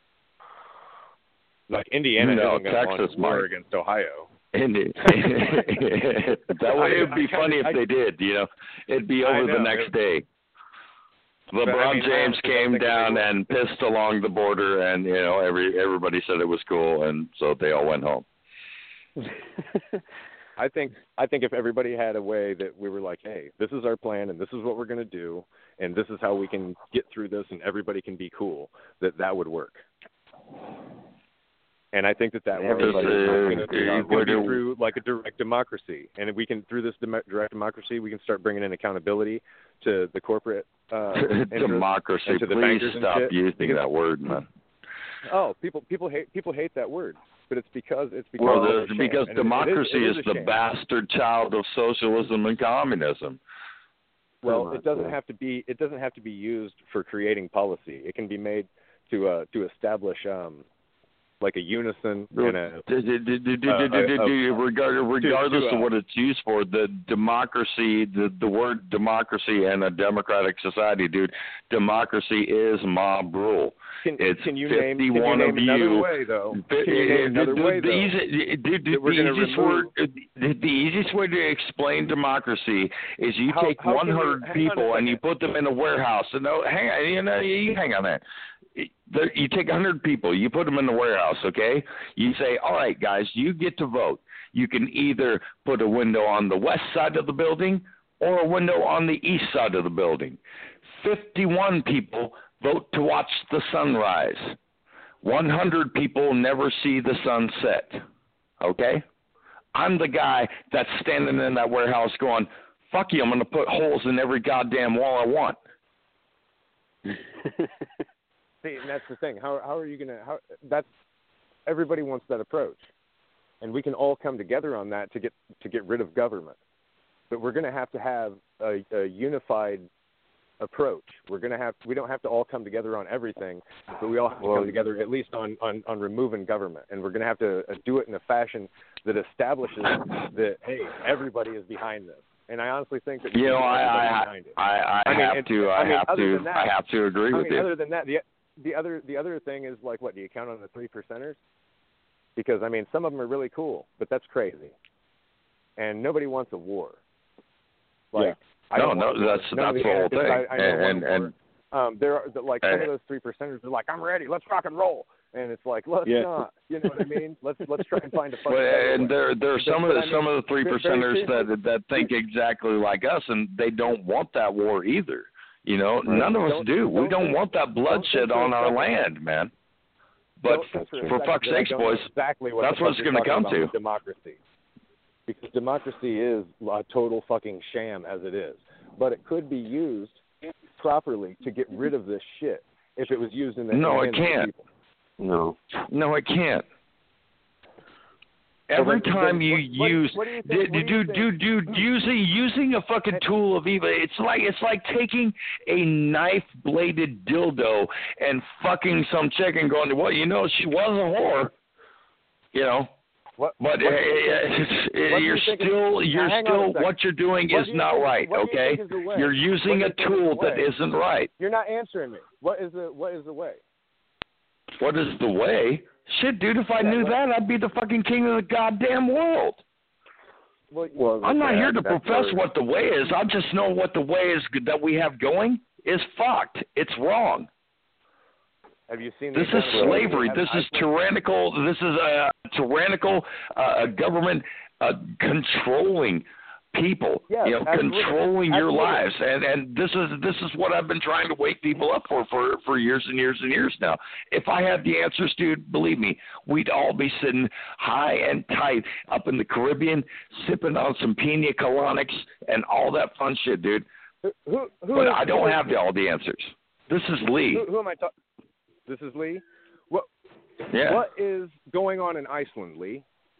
Like Indiana no, isn't going to launch a war might. against Ohio. Indeed. That way, it'd be funny if they did. You know, it'd be over the next day. LeBron I mean, James came down and pissed along the border, and you know, every everybody said it was cool, and so they all went home. I think I think if everybody had a way that we were like, hey, this is our plan, and this is what we're going to do, and this is how we can get through this, and everybody can be cool, that that would work. And I think that that way is going to be through like a direct democracy. And if we can, through this dem- direct democracy, we can start bringing in accountability to the corporate uh, democracy. And to the Please bankers stop and shit. using because, that word, man. Oh, people people hate people hate that word, but it's because it's because well, it's a because sham. democracy it is, it is, is the sham. bastard child of socialism and communism. Well, it doesn't have to be. It doesn't have to be used for creating policy. It can be made to uh, to establish. Um, like a unison and a, regardless of what it's used for, the democracy, the, the word democracy and a democratic society, dude, democracy is mob rule. Can, it's can you fifty-one name, can you name of another you. way, though? Can you name another the, way, the, though? Easy, the, the, we're the, easiest remove... word, the, the easiest way to explain democracy is you how, take how one hundred you, people and you put them in a warehouse. And no, hang on, you know, you hang on that. You take one hundred people, you put them in the warehouse, okay? You say, all right, guys, you get to vote. You can either put a window on the west side of the building or a window on the east side of the building. fifty-one people vote to watch the sunrise. one hundred people never see the sun set, okay? I'm the guy that's standing in that warehouse going, fuck you, I'm going to put holes in every goddamn wall I want. See, and that's the thing. How how are you gonna? How that's everybody wants that approach, and we can all come together on that to get to get rid of government. But we're going to have to have a, a unified approach. We're going to have. We don't have to all come together on everything, but we all have to well, come together at least on, on, on removing government. And we're going to have to uh, do it in a fashion that establishes that hey, everybody is behind this. And I honestly think that you know I I, I, I, I I mean, have to I, I mean, have to that, I have to agree I with mean, you. Other than that, the the other the other thing is like what do you count on the three percenters? Because I mean, some of them are really cool, but that's crazy, and nobody wants a war. Like, yeah. I no, don't no, want that's None that's the whole thing. I, I and and, um, there are like some and, of those three percenters are like, I'm ready, let's rock and roll. And it's like, let's yeah. not. You know what I mean? Let's let's try and find a fucking. Well, and there there are some but, of the I mean, some of the three percenters that that think exactly like us, and they don't want that war either. You know, right. none of us don't, do. Don't we don't think, want that bloodshed on our land, man. But for, for fuck's sakes, boys, exactly what that's what it's going to come to. Democracy, because democracy is a total fucking sham as it is. But it could be used properly to get rid of this shit if it was used in the no, hands it can't. of people. No, no, it can't. Every then- time then you what- use, what do you think- dude, what do you dude, dude, think- dude, using using a fucking tool of evil, it's like it's like taking a knife bladed dildo and fucking some chick and going, well, you know, she was a whore, you know. What, But what do uh, you think- it's, what do you you're think is- still now, you're hang on a still second. what you're doing What is do you not think- right. what do you Okay, think is the way? you're using What a do you think is tool the that way? isn't right. You're not answering me. What is the what is the way? What is the way? Shit, dude, if I Yeah, knew what- that, I'd be the fucking king of the goddamn world. Well, Well, I'm not yeah, here to that's profess where- what the way is. I just know what the way is that we have going is fucked. It's wrong. have you seen This the is example of slavery. what This they is have in tyrannical. This is a tyrannical uh, government uh, controlling people. Yes, you know, absolutely. controlling your Absolutely. lives. And and this is this is what I've been trying to wake people up for for for years and years and years now. If I had the answers, dude, believe me, we'd all be sitting high and tight up in the Caribbean, sipping on some pina coladas and all that fun shit, dude. Who, who, who But is- I don't who is- have all the answers. This is Lee. Who, who am I talking? This is Lee. What Yeah. What is going on in Iceland, Lee?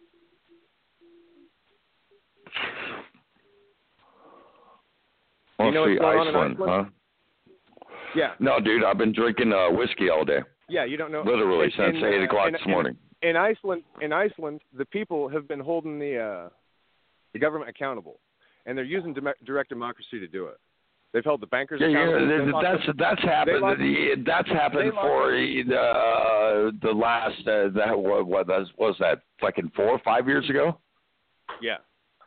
Let's you know see, what's going on in Iceland, Iceland? huh? Yeah, No, dude, I've been drinking uh, whiskey all day, yeah. You don't know. literally In- since in, eight uh, o'clock in- this in- morning. In Iceland, in Iceland, the people have been holding the uh, the government accountable, and they're using dem- direct democracy to do it. They've held the bankers Yeah, accountable. yeah, They th- locked that's them- that's happened. locked- the- that's happened they locked for uh, the last uh, that what what was, was that fucking four or five years ago? yeah.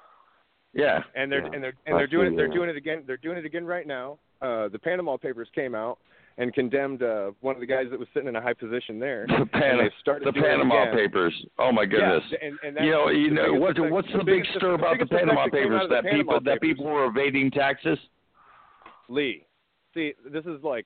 Yeah. And they're Yeah. and they're and they're I've doing it. seen They're that. doing it again. They're doing it again right now. Uh, the Panama Papers came out and condemned uh, one of the guys that was sitting in a high position there. The, and Pan- they started the doing it Panama again. Papers. Oh my goodness. Yeah, and, and that's You know, you the know biggest what? effect- What's the, big biggest- stir about the biggest effect Panama that came Papers? out of the That Panama people that Papers. people were evading taxes. Lee, see, this is like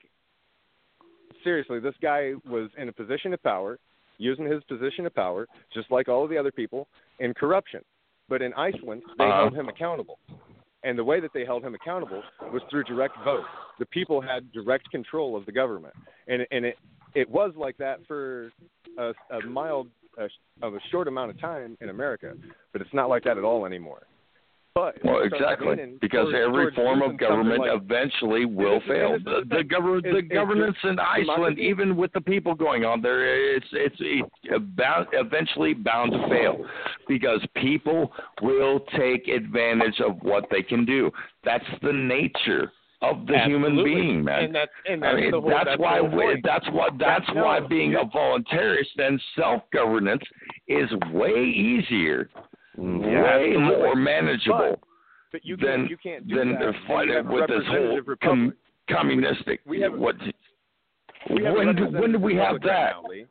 seriously. This guy was in a position of power, using his position of power, just like all of the other people, in corruption. But in Iceland, they Uh-huh. held him accountable. And the way that they held him accountable was through direct vote. The people had direct control of the government, and and it it was like that for a, a mild a, of a short amount of time in America, but it's not like that at all anymore. But if Well, we start exactly, leaning because towards- every towards form using of government something like- eventually will this is- fail. this is The, the the, thing. government, Is- the is governance in Iceland, democracy- even with the people going on there, it's it's it bound, eventually bound to fail, because people will take advantage of what they can do. That's the nature of the human Absolutely. being, man. And that's and I that's mean, the whole, that's that's why the whole we, point. that's what that's That- no, why being you- a voluntarist and self-governance is way easier, Mm, way absolutely. more manageable. But you Then, can't you can't do then that. they're when you fighting have a with this whole representative com- republic. communistic. We have a- what? We have a when did, when did we have representative republic right that? now, Lee.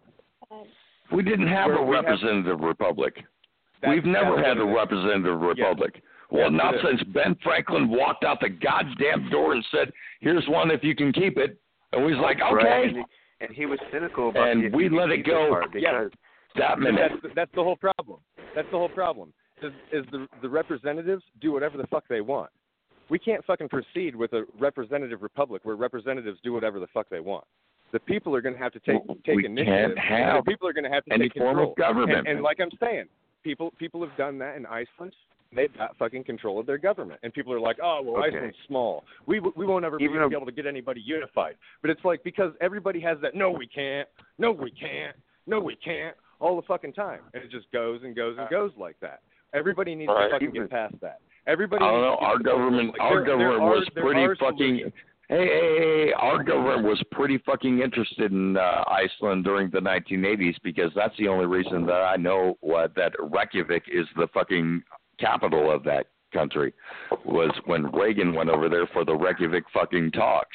We didn't have Where a we have- representative republic. That's- We've never that's had a what it is. representative republic. Well, Yes, not it is. since Ben Franklin walked out the goddamn door and said, "Here's one if you can keep it," and we was like, "Okay." Right. And, he, and he was cynical about And the if we you let can it keep go. part Yeah. because That And minute. that's the, that's the whole problem. That's the whole problem. Is is the the representatives do whatever the fuck they want. We can't fucking proceed with a representative republic where representatives do whatever the fuck they want. The people are going to have to take take We initiative. can't have the people are going to have to any take form control. of government. And, and like I'm saying, people people have done that in Iceland. They've got fucking control of their government, and people are like, "Oh, well, Okay. Iceland's small. We we won't ever be, Even a- be able to get anybody unified." But it's like because everybody has that. No, we can't. No, we can't. No, we can't. All the fucking time, and it just goes and goes and goes like that. Everybody needs Right. to fucking Even- get past that. Everybody. I don't needs know. to get Our to the point where, government, like, our there- there government are- was there pretty are fucking. solutions. Hey, hey, hey, our government was pretty fucking interested in uh, Iceland during the nineteen eighties because that's the only reason that I know what that Reykjavik is the fucking capital of that country, was when Reagan went over there for the Reykjavik fucking talks.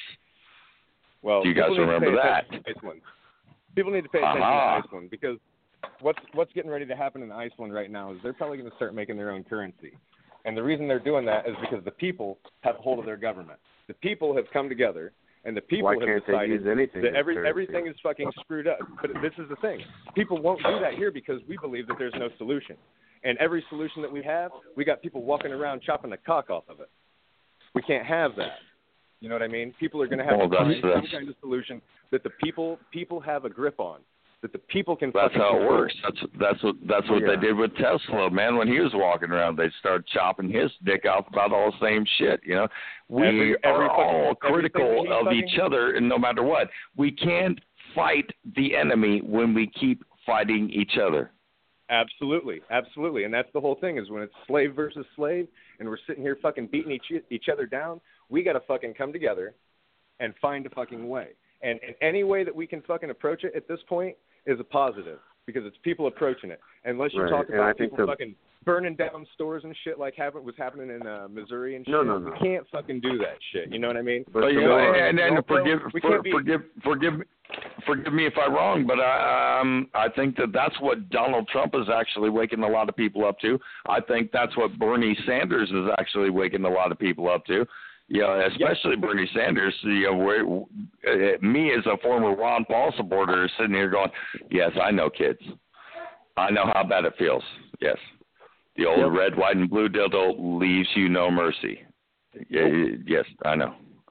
Well, Do you guys people need to remember pay that? attention to Iceland. People need to pay attention Aha. to Iceland because what's what's getting ready to happen in Iceland right now is they're probably going to start making their own currency, and the reason they're doing that is because the people have hold of their government. The people have come together, and the people why have can't they decided use anything? that as every currency? everything is fucking screwed up. But this is the thing: people won't do that here because we believe that there's no solution, and every solution that we have, we got people walking around chopping the cock off of it. We can't have that. You know what I mean? People are going to have Well, to find that's- some that's- kind of solution that the people people have a grip on. The that the people can. That's fucking how it control. works. That's that's what that's what Yeah. they did with Tesla, man. When he was walking around, they started chopping his dick off about all the same shit. You know, we Every- every are fucking- all everything critical we of fucking- each other, and no matter what, we can't fight the enemy when we keep fighting each other. Absolutely, absolutely, and that's the whole thing. Is when it's slave versus slave, and we're sitting here fucking beating each each other down. We got to fucking come together and find a fucking way. And, and any way that we can fucking approach it at this point is a positive, because it's people approaching it. Unless you Right. talk And I about think people the- fucking burning down stores and shit like happen, was happening in uh, Missouri and shit. No, no, no. We can't fucking do that shit. You know what I mean? But But you the know, more- and, and also, forgive we for, can't be- forgive forgive forgive me if I'm wrong, but I, um, I think that that's what Donald Trump is actually waking a lot of people up to. I think that's what Bernie Sanders is actually waking a lot of people up to. You know, especially Yes. Bernie Sanders. You know, where, uh, me as a former Ron Paul supporter is sitting here going, "Yes, I know, kids. I know how bad it feels. Yes, the old Yep. red, white, and blue dildo leaves you no mercy. Yeah, yes, I know."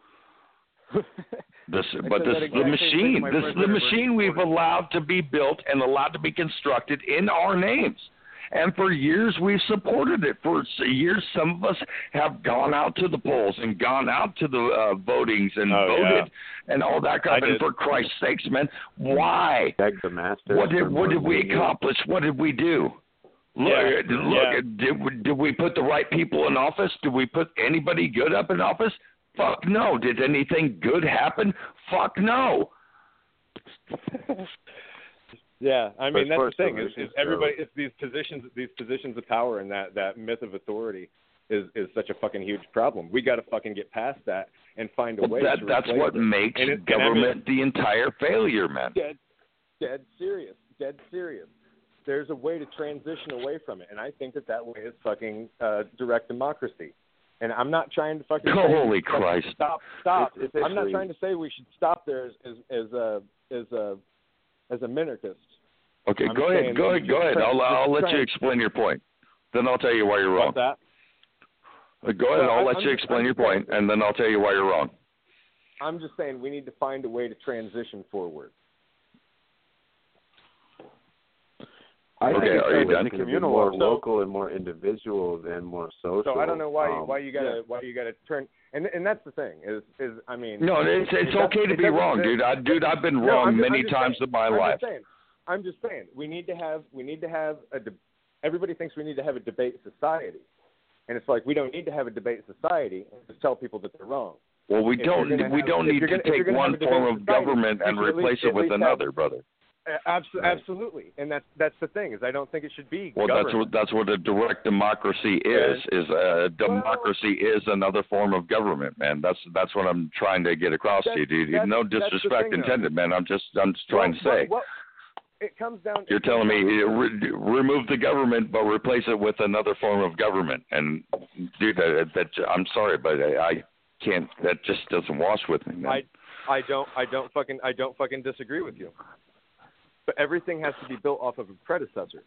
This, I but said this that is the exact same thing machine. to my This friend is the Bernie machine we've Sanders. allowed to be built and allowed to be constructed in our names. And for years we've supported it. For years, some of us have gone out to the polls and gone out to the uh, votings and Oh, voted and all that kind I of. And did. for Christ's sakes, man, why? Beg the master. What did for what did we money. accomplish? What did we do? Look, Yeah, look. yeah. Did we, did we put the right people in office? Did we put anybody good up in office? Fuck no. Did anything good happen? Fuck no. Yeah, I mean But that's the for thing. Is, is solutions, everybody? so- It's these positions, these positions of power, and that that myth of authority is is such a fucking huge problem. We got to fucking get past that and find a Well, way. that to that's replace what it. makes And it- and I mean- government the entire failure, man. dead, dead serious, dead serious. There's a way to transition away from it, and I think that that way is fucking uh, direct democracy. And I'm not trying to fucking say Holy fucking Christ. stop, stop. It's- it's I'm not actually- trying to say we should stop there as as, as a as a as a minarchist. Okay, I'm go ahead, saying go we ahead, go just ahead. try- I'll I'll just let try you and- explain your point. Then I'll tell you why you're wrong. What's that? Uh, Go ahead, Well, I'll I- let I'm you just- explain I'm your just point, and then I'll tell you why you're wrong. I'm just saying we need to find a way to transition forward. I Okay, think it's are you always done? gonna be Communal more level. local and more individual than more social. So I don't know why um, why you gotta yeah. why you gotta turn and and that's the thing is is I mean No, it's it's it okay to it be doesn't- wrong, it- dude. I, dude, I've been No, wrong I'm ju- I'm many just times saying, in my I'm life. Just saying, I'm just saying we need to have we need to have a de- everybody thinks we need to have a debate society, and it's like we don't need to have a debate society and just tell people that they're wrong. Well, we If you're don't gonna we have- don't if need you're to gonna- if you're take gonna have one a debate form of society, government we and should at replace least- it at with least have- another, brother. Uh, abs- Right. Absolutely, and that's that's the thing is I don't think it should be. Well, that's what government. that's what a direct democracy is. Is a democracy is another form of government, man. That's that's what I'm trying to get across to you, dude. That's- No that's the disrespect thing, though. intended, man. I'm just I'm just trying Well, to say. well, well, it comes down. You're it comes telling me down- uh, re- remove the government, but replace it with another form of government. And dude, that, that I'm sorry, but I, I can't. That just doesn't wash with me, man. I I don't I don't fucking I don't fucking disagree with you. But everything has to be built off of a predecessor.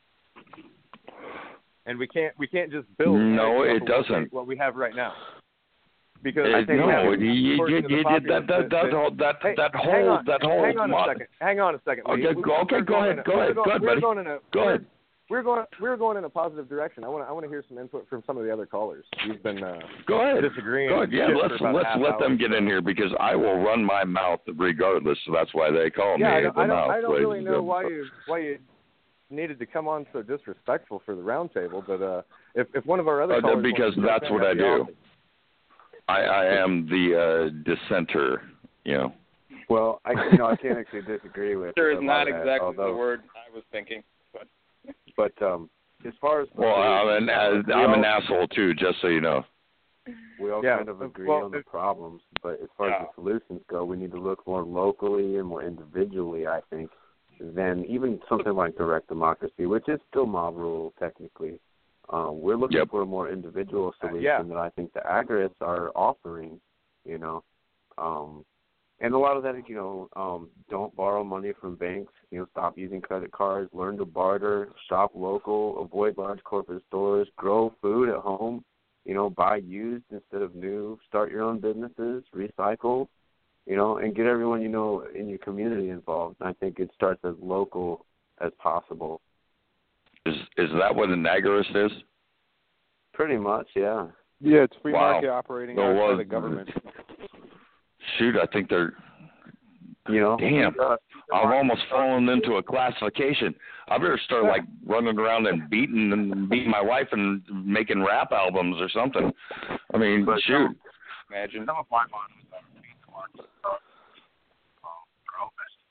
And we can't we can't just build No, everything it off of what we- doesn't. what we have right now. Because Uh, I think we have no, a you, you, portion you, of the you did populace that that that that- whole that Hey, that hang whole on, that whole. hang on a mo- second. Hang on a second. Okay, We- go- we- okay, we're go going ahead, in a- go we're ahead, going- go ahead, we're buddy. going in a- Go we're- ahead. We're going we're going in a positive direction. I want to I want to hear some input from some of the other callers. You've been uh, Go ahead. disagreeing. Go ahead. Yeah, shit for let's about a let's half let hour. them get in here because I will run my mouth regardless. So that's why they call Yeah, I me don't, the I don't, mouth. I don't ladies really and know why gentlemen. you why you needed to come on so disrespectful for the roundtable, but uh, if if one of our other Uh, callers because wants to jump that's in, what I that'd be do. awesome. I, I am the uh, dissenter. You know. Well, I you know I can't actually disagree with. There a is lot not of that, exactly although, the word I was thinking. But But um, as far as the Well, I'm an solutions, uh, we I'm an all- asshole too, just so you know. We all Yeah, kind of agree well, on the it- problems, but as far Yeah. as the solutions go, we need to look more locally and more individually, I think, than even something like direct democracy, which is still mob rule technically. Um, we're looking Yep. for a more individual Uh, solution yeah. that I think the agorists are offering, you know. Um, and a lot of that is, you know, um, don't borrow money from banks, you know, stop using credit cards, learn to barter, shop local, avoid large corporate stores, grow food at home, you know, buy used instead of new, start your own businesses, recycle, you know, and get everyone you know in your community involved. And I think it starts as local as possible. Is is that what an agorist is? Pretty much, yeah. Yeah, it's free Wow. market operating Well, outside well, the government. Shoot, I think they're. You know, Damn, uh, I've almost fallen into a classification. I better start like running around and beating and beating my wife and making rap albums or something. I mean, But shoot. some- Imagine. Some of my models are feed the market stuff. Grow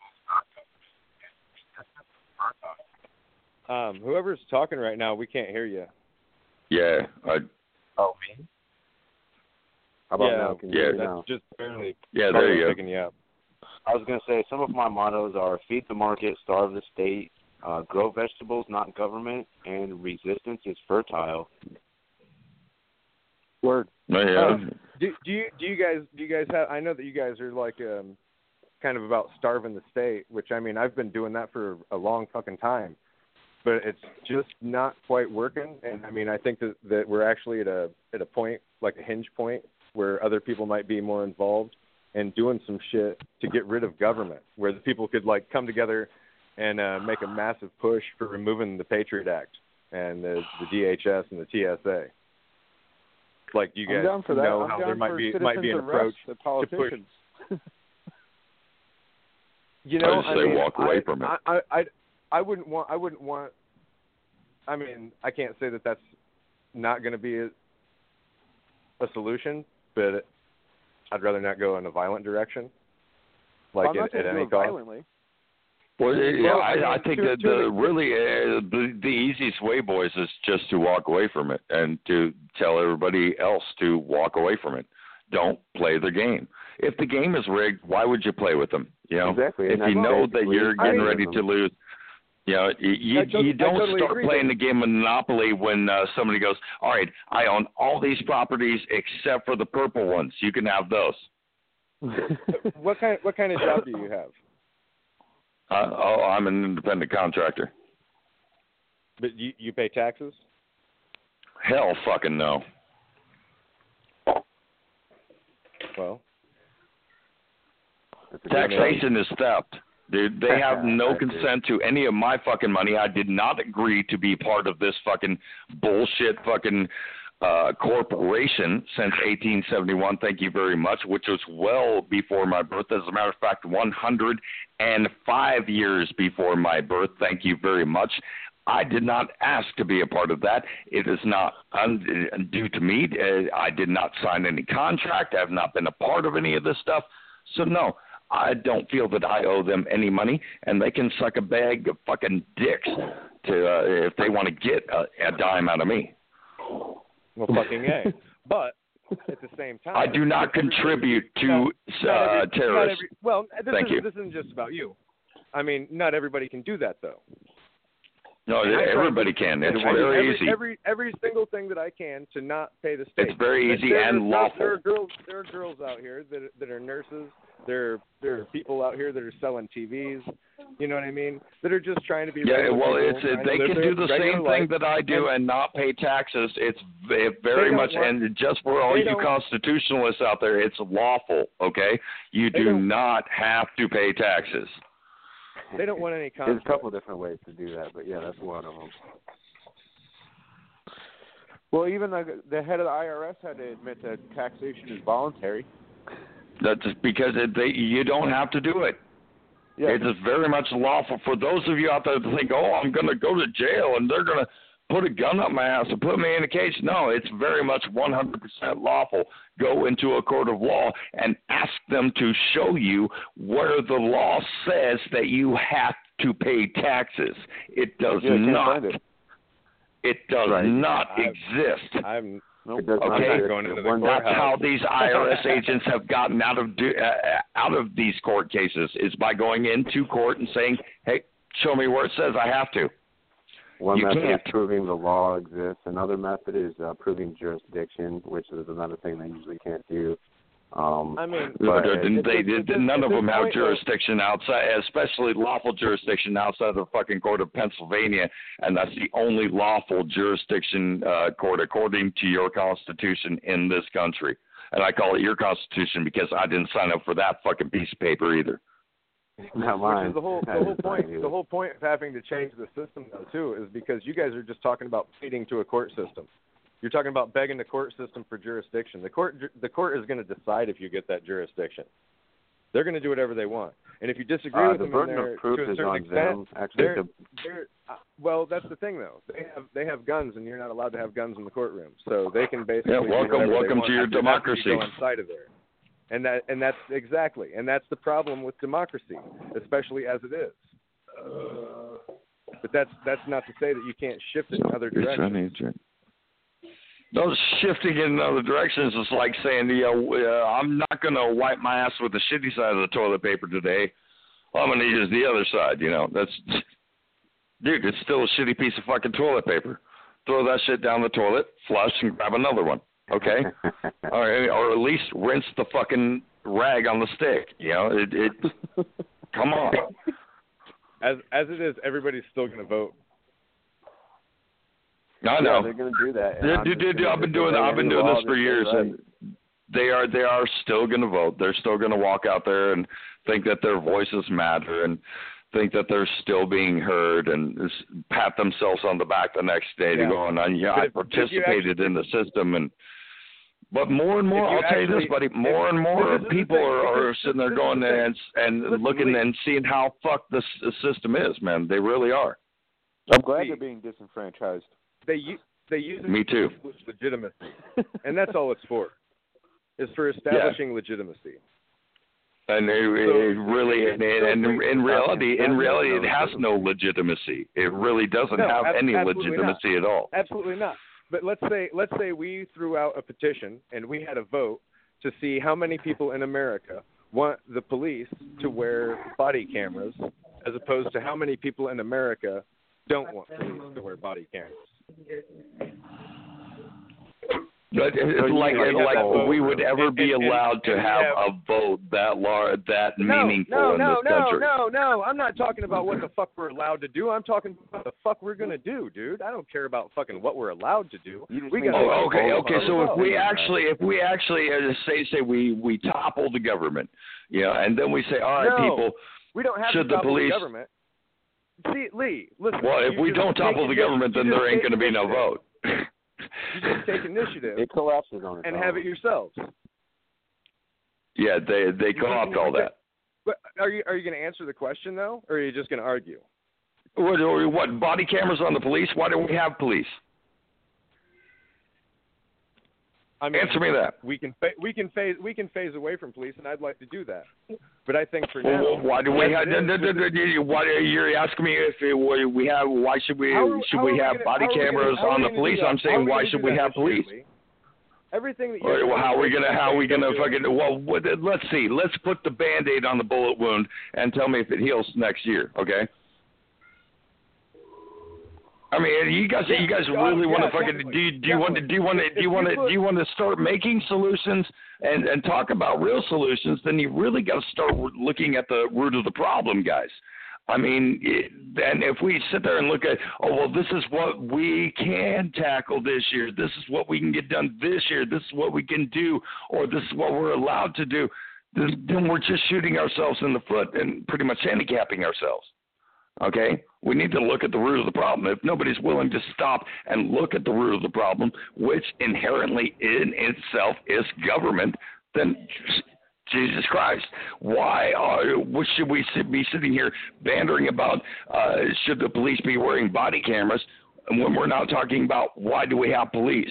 vegetables, not Um, whoever's talking right now, we can't hear you. Yeah, I, Oh, me? How about yeah, now? Can you yeah, hear me that's now? just barely. yeah, there barely you go. picking you up. I was going to say some of my mottos are feed the market, starve the state, uh, grow vegetables, not government, and resistance is fertile. Word. No, yeah. Um, do, do you do you guys do you guys have? I know that you guys are like um, kind of about starving the state, which I mean I've been doing that for a long fucking time, but it's just not quite working. And I mean I think that, that we're actually at a at a point like a hinge point where other people might be more involved and doing some shit to get rid of government, where the people could like come together and uh, make a massive push for removing the Patriot Act and the, the D H S and the T S A. Like you guys I'm down for that. know I'm how down there might for be citizens might be an approach arrest the to push. politicians. You know, I just say mean, walk away I, from it. I, I, I, I wouldn't want. I wouldn't want. I mean, I can't say that that's not going to be a, a solution, but I'd rather not go in a violent direction. Like I'm not at, saying at do any it cost. violently. Well, yeah, Well, I, I mean, I think to- that to the, an really uh, the, the easiest way, boys, is just to walk away from it and to tell everybody else to walk away from it. Don't play the game. If the game is rigged, why would you play with them? You know, Exactly, if and you that's know that basically you're I getting mean- ready to lose, you know, you you, I tot- you I don't totally start agree, playing but- the game of Monopoly when uh, somebody goes, all right, I own all these properties except for the purple ones. You can have those. What kind What kind of job do you have? Uh, oh, I'm an independent contractor. But you you pay taxes? Hell fucking no. Well, That's a good idea. Taxation is theft. Dude, they have no I agree. consent to any of my fucking money. I did not agree to be part of this fucking bullshit fucking uh, corporation since eighteen seventy-one. Thank you very much, which was well before my birth. As a matter of fact, one hundred five years before my birth. Thank you very much. I did not ask to be a part of that. It is not undue to me. Uh, I did not sign any contract. I have not been a part of any of this stuff. So, no, I don't feel that I owe them any money, and they can suck a bag of fucking dicks to uh, if they want to get a, a dime out of me. well, fucking A. But at the same time, I do not contribute to Not- uh, not every- not terrorists. every- well, this Thank isn't, you. this isn't just about you. I mean, not everybody can do that, though. No, And I try to everybody do can. It's every, very every, easy. Every every single thing that I can to not pay the state. It's very easy There- and there- lawful. There are girls. There are girls out here that that are nurses. There there are people out here that are selling T Vs. You know what I mean? That are just trying to be. Yeah, regular well, people, it's trying to they live can their do the regular same life. thing that I do and not pay taxes. It's v- very don't much, want- and just for all they you don't- constitutionalists out there, it's lawful. Okay, you They do don't- not have to pay taxes. They don't want any There's conflict. a couple different ways to do that, but yeah, that's one of them. Well, even the, the head of the I R S had to admit that taxation is voluntary. That's because it, they, you don't have to do it. Yeah. It is very much lawful. For those of you out there that think, oh, I'm going to go to jail and they're going to put a gun up my ass and put me in a cage. No, it's very much one hundred percent lawful. Go into a court of law and ask them to show you where the law says that you have to pay taxes. It does Yeah, I can't not. find it. It does Right. not I've- exist. I'm It does not Okay. exist. Going into the One- That's courthouse. how these I R S agents have gotten out of do, uh, out of these court cases is by going into court and saying, "Hey, show me where it says I have to." One You method can't. is proving the law exists. Another method is uh, proving jurisdiction, which is another thing they usually can't do. Um, I mean, But but they, at they, this- at they, this- none at of this them have point, though- jurisdiction outside, especially lawful jurisdiction outside of the fucking court of Pennsylvania, and that's the only lawful jurisdiction uh, court according to your Constitution in this country. and I call it your Constitution because I didn't sign up for that fucking piece of paper either. Not Which mine. is the whole the whole point. The whole point of having to change the system though too is because you guys are just talking about pleading to a court system. You're talking about begging the court system for jurisdiction. The court the court is going to decide if you get that jurisdiction. They're going to do whatever they want. And if you disagree uh, with the them burden in their, of proof to a is certain on extent, them. Actually, they're, the, they're, uh, well, that's the thing though. They have they have guns, and you're not allowed to have guns in the courtroom. So they can basically Yeah, do welcome, whatever they welcome want to your after- after democracy. you go inside of there. And that and that's exactly, and that's the problem with democracy, especially as it is. But that's that's not to say that you can't shift it in other directions. Those shifting in other directions is like saying, you know, uh, I'm not going to wipe my ass with the shitty side of the toilet paper today. I'm going to use the other side. You know, that's, dude, it's still a shitty piece of fucking toilet paper. Throw that shit down the toilet, flush, and grab another one. Okay, or, or at least rinse the fucking rag on the stick. You know, it. it come on. As as it is, everybody's still going to vote. I know. Yeah, they're going to do that. Dude, dude, dude, dude, I've been doing I've been doing this for years, right. and they are they are still going to vote. They're still going to walk out there and think that their voices matter and think that they're still being heard and just pat themselves on the back the next day Yeah. to go on. Yeah, I If- if you participated actually- in the system, and but more and more, If you I'll tell you this, actually- buddy, more if- and more this is the people thing, are, are this is- sitting there this is going the thing. and and Listen, looking Lee. and seeing how fucked this, this system is, man. They really are. I'm glad See. they're being disenfranchised. They u- they use it Me too. to establish legitimacy, and that's all it's for. Is for establishing legitimacy. And it, it really, and, and in reality, in reality, it has no legitimacy. It really doesn't No, have ab- any absolutely legitimacy not. at all. Absolutely not. But let's say let's say we threw out a petition and we had a vote to see how many people in America want the police to wear body cameras, as opposed to how many people in America don't want police to wear body cameras. But it's So you like have like that vote. we would ever And- be and- allowed to and we have have- a vote that large, that No, meaningful no, in no, this no, country. no, no. I'm not talking about what the fuck we're allowed to do. I'm talking about what the fuck we're gonna do, dude. I don't care about fucking what we're allowed to do. You just We need got. to Oh, okay, vote okay. on So it. if we actually, if we actually uh, say say we we topple the government, you know, and then we say, all right, No. people, We don't have should to the topple police- the government. See, Lee, listen. well, if you we just don't take topple the ini- government, you then just there ain't take going to be no initiative. vote. You just take initiative It collapses on its and own. have it yourselves. Yeah, they they co-opt all that. But are you are you going to answer the question though, or are you just going to argue? What, what body cameras on the police? Why do we have police? I mean, Answer me that. We can fa- we can phase we can phase away from police, and I'd like to do that. But I think for Well, now, why do we as have? it is, with the- Why you're asking me if it, we have? Why should we How are- should how we are we have gonna- body how are we gonna- cameras how are on we the gonna do police? that? I'm How saying are we why gonna should do we that have this year, police? Lee? Everything that Or, you're well, how are we gonna how are we gonna do. fucking well? What, let's see. Let's put the Band-Aid on the bullet wound and tell me if it heals next year. Okay. I mean, you guys, you guys Yeah, really want to yeah, fucking definitely, do? You, do you want to do you want to If do you you want to put- do you want to start making solutions and and talk about real solutions? Then you really got to start looking at the root of the problem, guys. I mean, it, and if we sit there and look at, oh well, this is what we can tackle this year. This is what we can get done this year. This is what we can do, or this is what we're allowed to do. Then, then we're just shooting ourselves in the foot and pretty much handicapping ourselves. Okay? We need to look at the root of the problem. If nobody's willing to stop and look at the root of the problem, which inherently in itself is government, then Jesus Christ, why are, what should we sit, be sitting here bandering about uh, should the police be wearing body cameras when we're not talking about why do we have police?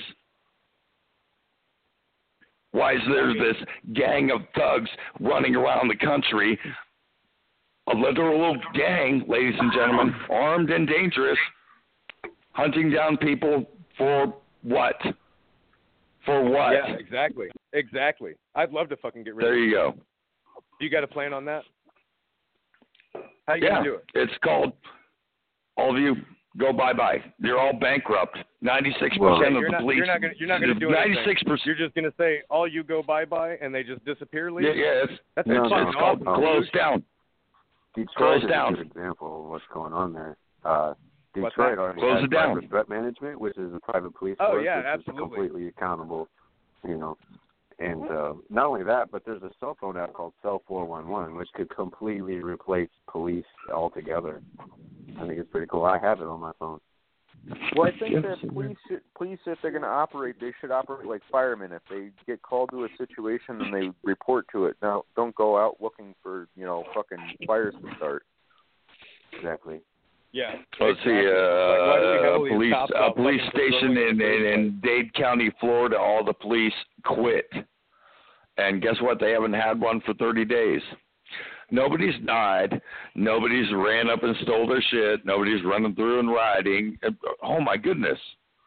Why is there this gang of thugs running around the country, a literal gang, ladies and gentlemen, armed and dangerous, hunting down people for what? For what? Yeah, exactly, exactly. I'd love to fucking get rid There of it. you go. You got a plan on that? How you Yeah, gonna do it? it's called, all of you, go bye-bye. You're all bankrupt. ninety-six percent Well, of you're the not, police. you're not gonna you're not gonna do ninety-six anything. percent. You're just gonna say all you go bye bye and they just disappear. Lee? Yeah, yeah, it's, That's No, a it's, no, it's fucking called awesome close solution. down. Detroit Close is down. a good example of what's going on there. Uh, What's Detroit that? already Close has it down. private threat management, which is a private police Oh, force, yeah, which absolutely. is completely accountable, you know. And uh, not only that, but there's a cell phone app called Cell four one one, which could completely replace police altogether. I think it's pretty cool. I have it on my phone. Well, I think that police, should, police, if they're going to operate, they should operate like firemen. If they get called to a situation and they report to it, now don't go out looking for, you know, fucking fires to start. Exactly. Yeah. Let's see, uh, a police, a police station in, in, in Dade County, Florida, all the police quit. And guess what? They haven't had one for thirty days. Nobody's died. Nobody's ran up and stole their shit. Nobody's running through and rioting. Oh, my goodness.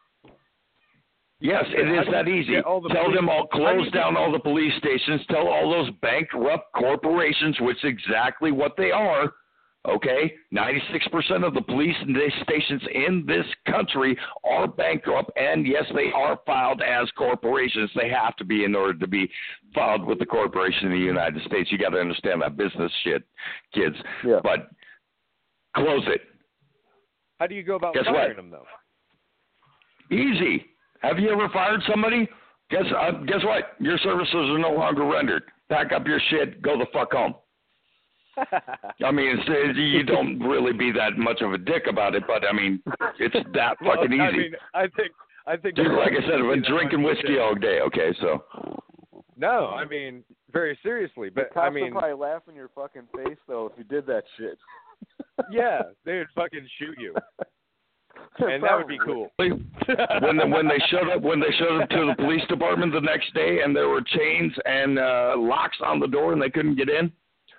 Yes, it is that easy. Tell them all, close down all the police stations. Tell all those bankrupt corporations, which is exactly what they are. Okay, ninety-six percent of the police stations in this country are bankrupt, and yes, they are filed as corporations. They have to be in order to be filed with the corporation in the United States. You got to understand that business shit, kids. Yeah. But close it. How do you go about Guess firing what? them, though? Easy. Have you ever fired somebody? Guess uh, guess what? Your services are no longer rendered. Pack up your shit. Go the fuck home. I mean, it's, it, you don't really be that much of a dick about it, but I mean, it's that well, fucking easy. I mean, I think, I think. Dude, like I said, I've been drinking whiskey all day. Okay, so. No, I mean, very seriously, but the cops I mean, would probably laugh in your fucking face though if you did that shit. Yeah, they would fucking shoot you, and that would be cool. when the, when they showed up when they showed up to the police department the next day, and there were chains and uh, locks on the door, and they couldn't get in.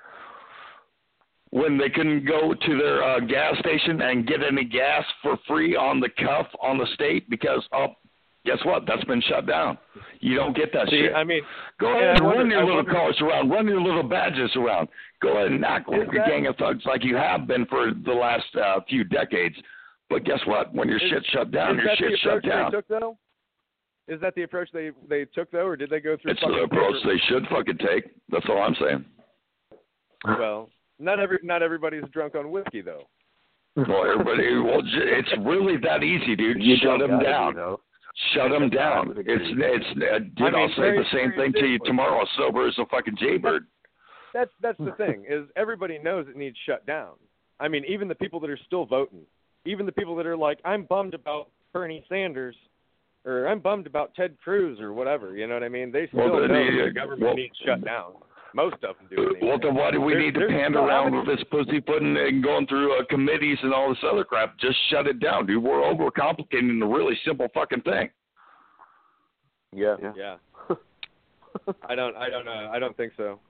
When they couldn't go to their uh, gas station and get any gas for free on the cuff on the state because, oh, guess what? That's been shut down. You don't get that See, shit. I mean, go ahead and wonder, run your I little wonder, cars around, run your little badges around. Go ahead and act like a that, gang of thugs like you have been for the last uh, few decades. But guess what? When your is, shit's shut down, your shit's shut down. They took, though? Is that the approach they, they took, though, or did they go through It's the approach paper? they should fucking take. That's all I'm saying. Well, not every not everybody's drunk on whiskey, though. Well, everybody, well, it's really that easy, dude. You Shut them gotta down. be, though. Shut them down. It's it's. Uh, dude, I mean, I'll say very, the same thing to you seriously. tomorrow. Sober as a fucking jaybird. That's that's the thing is everybody knows it needs shut down. I mean, even the people that are still voting, even the people that are like, I'm bummed about Bernie Sanders, or I'm bummed about Ted Cruz, or whatever. You know what I mean? They still Well, know the, the, uh, government well, needs shut down. Most of them do. Anyway. Well, then why do we There's- need to there's pander no- around how with many- this pussyfooting and going through uh, committees and all this other crap? Just shut it down, dude. We're overcomplicating a really simple fucking thing. Yeah. Yeah. Yeah. I don't. I don't know. I don't think so.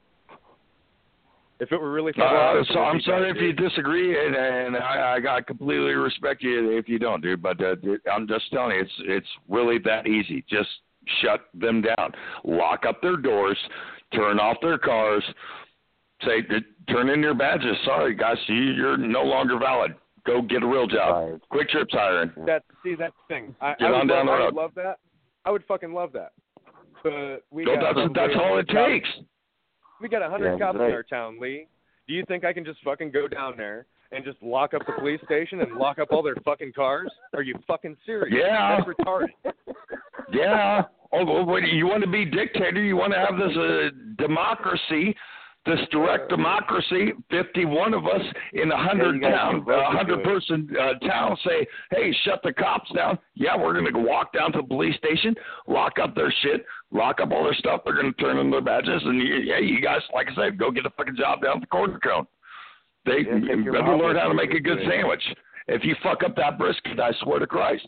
If it were really Uh, fun, so I'm sorry if you disagree, and, and I, I I completely respect you if you don't, dude. But uh, dude, I'm just telling you, it's it's really that easy. Just shut them down, lock up their doors, turn off their cars, say turn in your badges. Sorry, guys, you, you're no longer valid. Go get a real job. Right. Quick Trip's hiring. That see that's the thing. I, Get I would on down love, the I would road. love that. I would fucking love that. But we So got that's probably that's a all it hundred cops- takes. We got a hundred Yeah, cops right. in our town, Lee. Do you think I can just fucking go down there and just lock up the police station and lock up all their fucking cars? Are you fucking serious? Yeah. That's retarded. Yeah. Oh, well, what, you want to be dictator? You want to have this uh, democracy, this direct democracy? Fifty-one of us in a hundred Yeah, you guys town, can vote a to hundred do it. person uh, town say, "Hey, shut the cops down." Yeah, we're going to walk down to the police station, lock up their shit, lock up all their stuff. They're going to turn in their badges, and you, yeah, you guys, like I said, go get a fucking job down at the corner cone. They Yeah, take your better mom learn with how to you make a to good do it. sandwich. If you fuck up that brisket, I swear to Christ.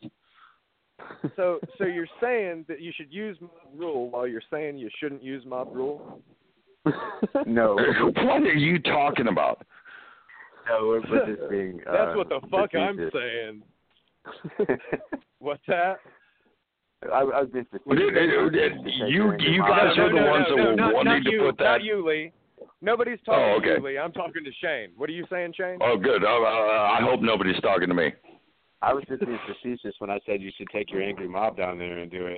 So, so you're saying that you should use mob rule while you're saying you shouldn't use mob rule? No. What are you talking about? No, we're we're just being. Uh, That's what the fuck I'm facetious. saying. What's that? I, I was just Well, dude, dude, dude, you you guys no, are the no, ones no, that no, will not, wanting not to you, put that. Not you, Lee. Nobody's talking Oh, to you, okay. Lee. I'm talking to Shane. What are you saying, Shane? Oh, good. Uh, uh, I hope nobody's talking to me. I was just being facetious when I said you should take your angry mob down there and do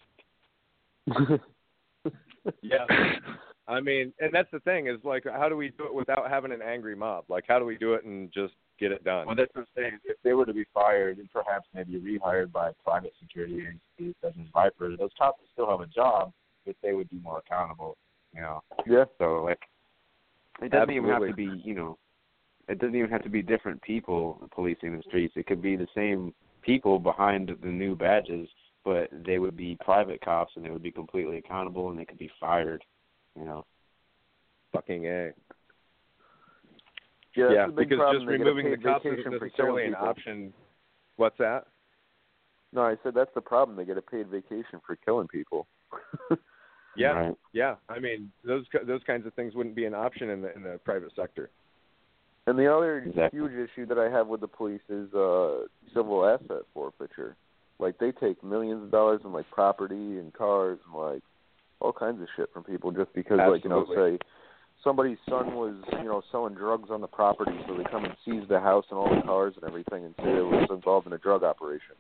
it. Yeah. I mean, and that's the thing is like, how do we do it without having an angry mob? Like, how do we do it and just get it done? Well, that's what I'm saying. If they were to be fired and perhaps maybe rehired by private security agencies such as Viper, those cops would still have a job, but they would be more accountable. You know. Yeah. So like, it doesn't Absolutely. even have to be, you know, it doesn't even have to be different people policing the streets. It could be the same people behind the new badges, but they would be private cops and they would be completely accountable and they could be fired. You know. Fucking A. Yeah, that's Yeah, the big because problem. just They get a removing the paid cops vacation isn't for necessarily killing an people. option. What's that? No, I said that's the problem. They get a paid vacation for killing people. Yeah, Right. yeah. I mean, those those kinds of things wouldn't be an option in the in the private sector. And the other Exactly. huge issue that I have with the police is uh, civil asset forfeiture. Like, they take millions of dollars in, like, property and cars and, like, all kinds of shit from people just because, like, you know, Absolutely. say somebody's son was, you know, selling drugs on the property, so they come and seize the house and all the cars and everything and say it was involved in a drug operation.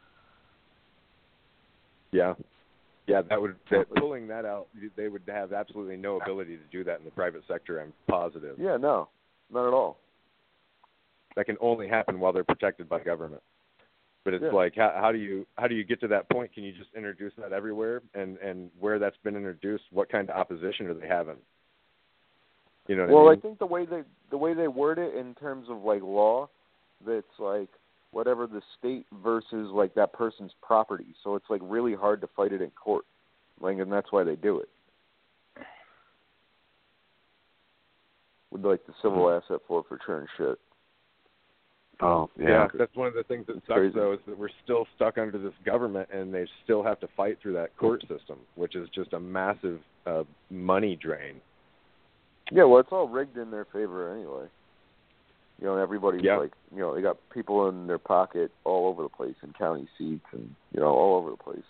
Yeah, yeah. That would that, pulling that out. They would have absolutely no ability to do that in the private sector. I'm positive. Yeah, no, not at all. That can only happen while they're protected by government. But it's Yeah. like, how, how do you how do you get to that point? Can you just introduce that everywhere? And and where that's been introduced, what kind of opposition are they having? You know what Well, I I mean? think the way they the way they word it in terms of like law, that's like whatever the state versus like that person's property. So it's like really hard to fight it in court, like, and that's why they do it. With like the civil asset forfeiture and shit. Oh, yeah. Yeah, that's one of the things that sucks, crazy. though, is that we're still stuck under this government, and they still have to fight through that court system, which is just a massive uh, money drain. Yeah, well, it's all rigged in their favor anyway. You know, everybody's Yeah. like, you know, they got people in their pocket all over the place in county seats and, you know, all over the place.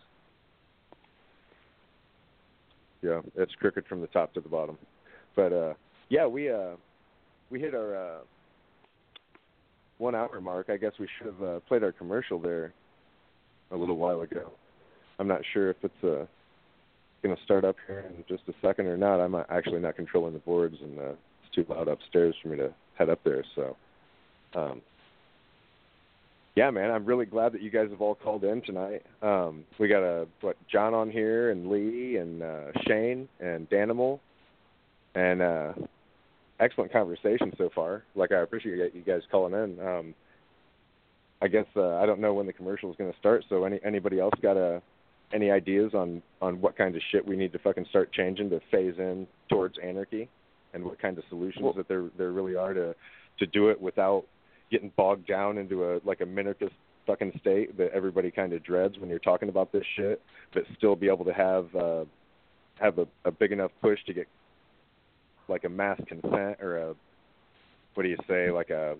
Yeah, it's crooked from the top to the bottom. But uh, yeah, we uh, we hit our uh, one hour mark. I guess we should have uh, played our commercial there a little while ago. I'm not sure if it's uh, going to start up here in just a second or not. I'm actually not controlling the boards, and uh, it's too loud upstairs for me to head up there. So, um, yeah, man, I'm really glad that you guys have all called in tonight. Um, we got a what John on here, and Lee, and uh, Shane, and Danimal, and uh, excellent conversation so far. Like, I appreciate you guys calling in. Um, I guess uh, I don't know when the commercial is going to start. So, any anybody else got a any ideas on, on what kind of shit we need to fucking start changing to phase in towards anarchy, and what kind of solutions well, that there there really are to to do it without getting bogged down into a like a minarchist fucking state that everybody kind of dreads when you're talking about this shit, but still be able to have uh, have a, a big enough push to get like a mass consent or a what do you say like a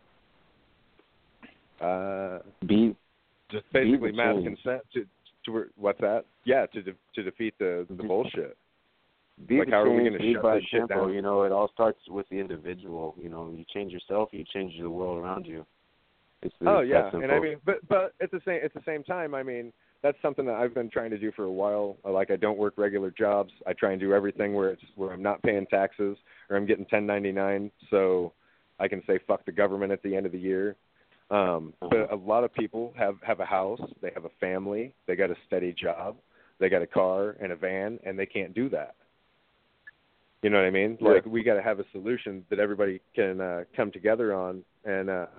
uh, be just basically be mass change. consent to to what's that? Yeah, to de- to defeat the the bullshit. Be like the how are we change, going to lead shut by this shit example. down? You know, it all starts with the individual. You know, you change yourself, you change the world around you. It's, oh it's yeah, that and I mean, but but at the same at the same time, I mean, that's something that I've been trying to do for a while. Like, I don't work regular jobs. I try and do everything where it's where I'm not paying taxes or I'm getting ten ninety-nine, so I can say fuck the government at the end of the year. Um, but a lot of people have, have a house, they have a family, they got a steady job, they got a car and a van, and they can't do that. You know what I mean? Yeah. Like, we got to have a solution that everybody can uh, come together on, and uh,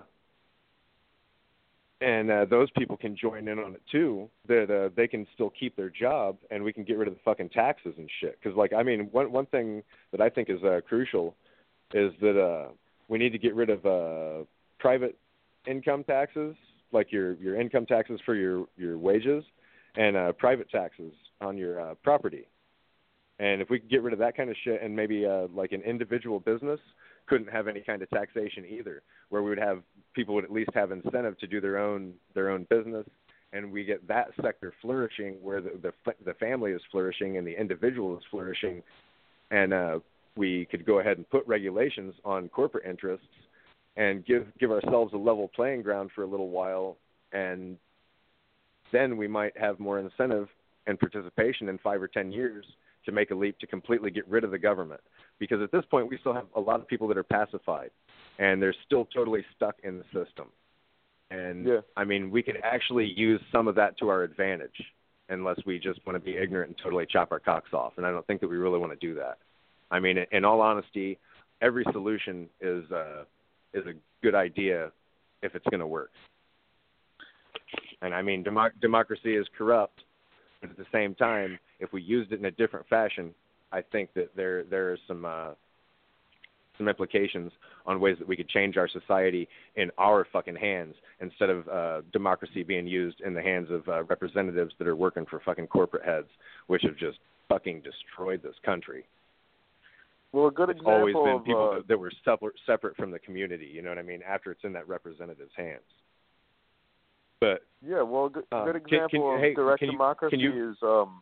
and uh, those people can join in on it too. That uh, they can still keep their job, and we can get rid of the fucking taxes and shit. Because, like, I mean, one one thing that I think is uh, crucial is that uh, we need to get rid of uh, private income taxes, like your, your income taxes for your, your wages, and uh, private taxes on your uh, property. And if we could get rid of that kind of shit, and maybe uh, like an individual business couldn't have any kind of taxation either, where we would have people would at least have incentive to do their own their own business, and we get that sector flourishing, where the the, the family is flourishing and the individual is flourishing, and uh, we could go ahead and put regulations on corporate interests and give give ourselves a level playing ground for a little while, and then we might have more incentive and participation in five or ten years to make a leap to completely get rid of the government. Because at this point, we still have a lot of people that are pacified, and they're still totally stuck in the system. And, yeah. I mean, we could actually use some of that to our advantage. unless we just want to be ignorant and totally chop our cocks off. And I don't think that we really want to do that. I mean, in all honesty, every solution is uh, is a good idea if it's going to work. And I mean, democ- democracy is corrupt, but at the same time, if we used it in a different fashion, I think that there there are some uh, some implications on ways that we could change our society in our fucking hands instead of uh, democracy being used in the hands of uh, representatives that are working for fucking corporate heads, which have just fucking destroyed this country. Well, a good it's example always been of, people uh, that, that were separate, separate from the community, you know what I mean, after it's in that representative's hands. But yeah, well, a good, um, good example can, can you, of hey, direct can you, democracy can you, is um.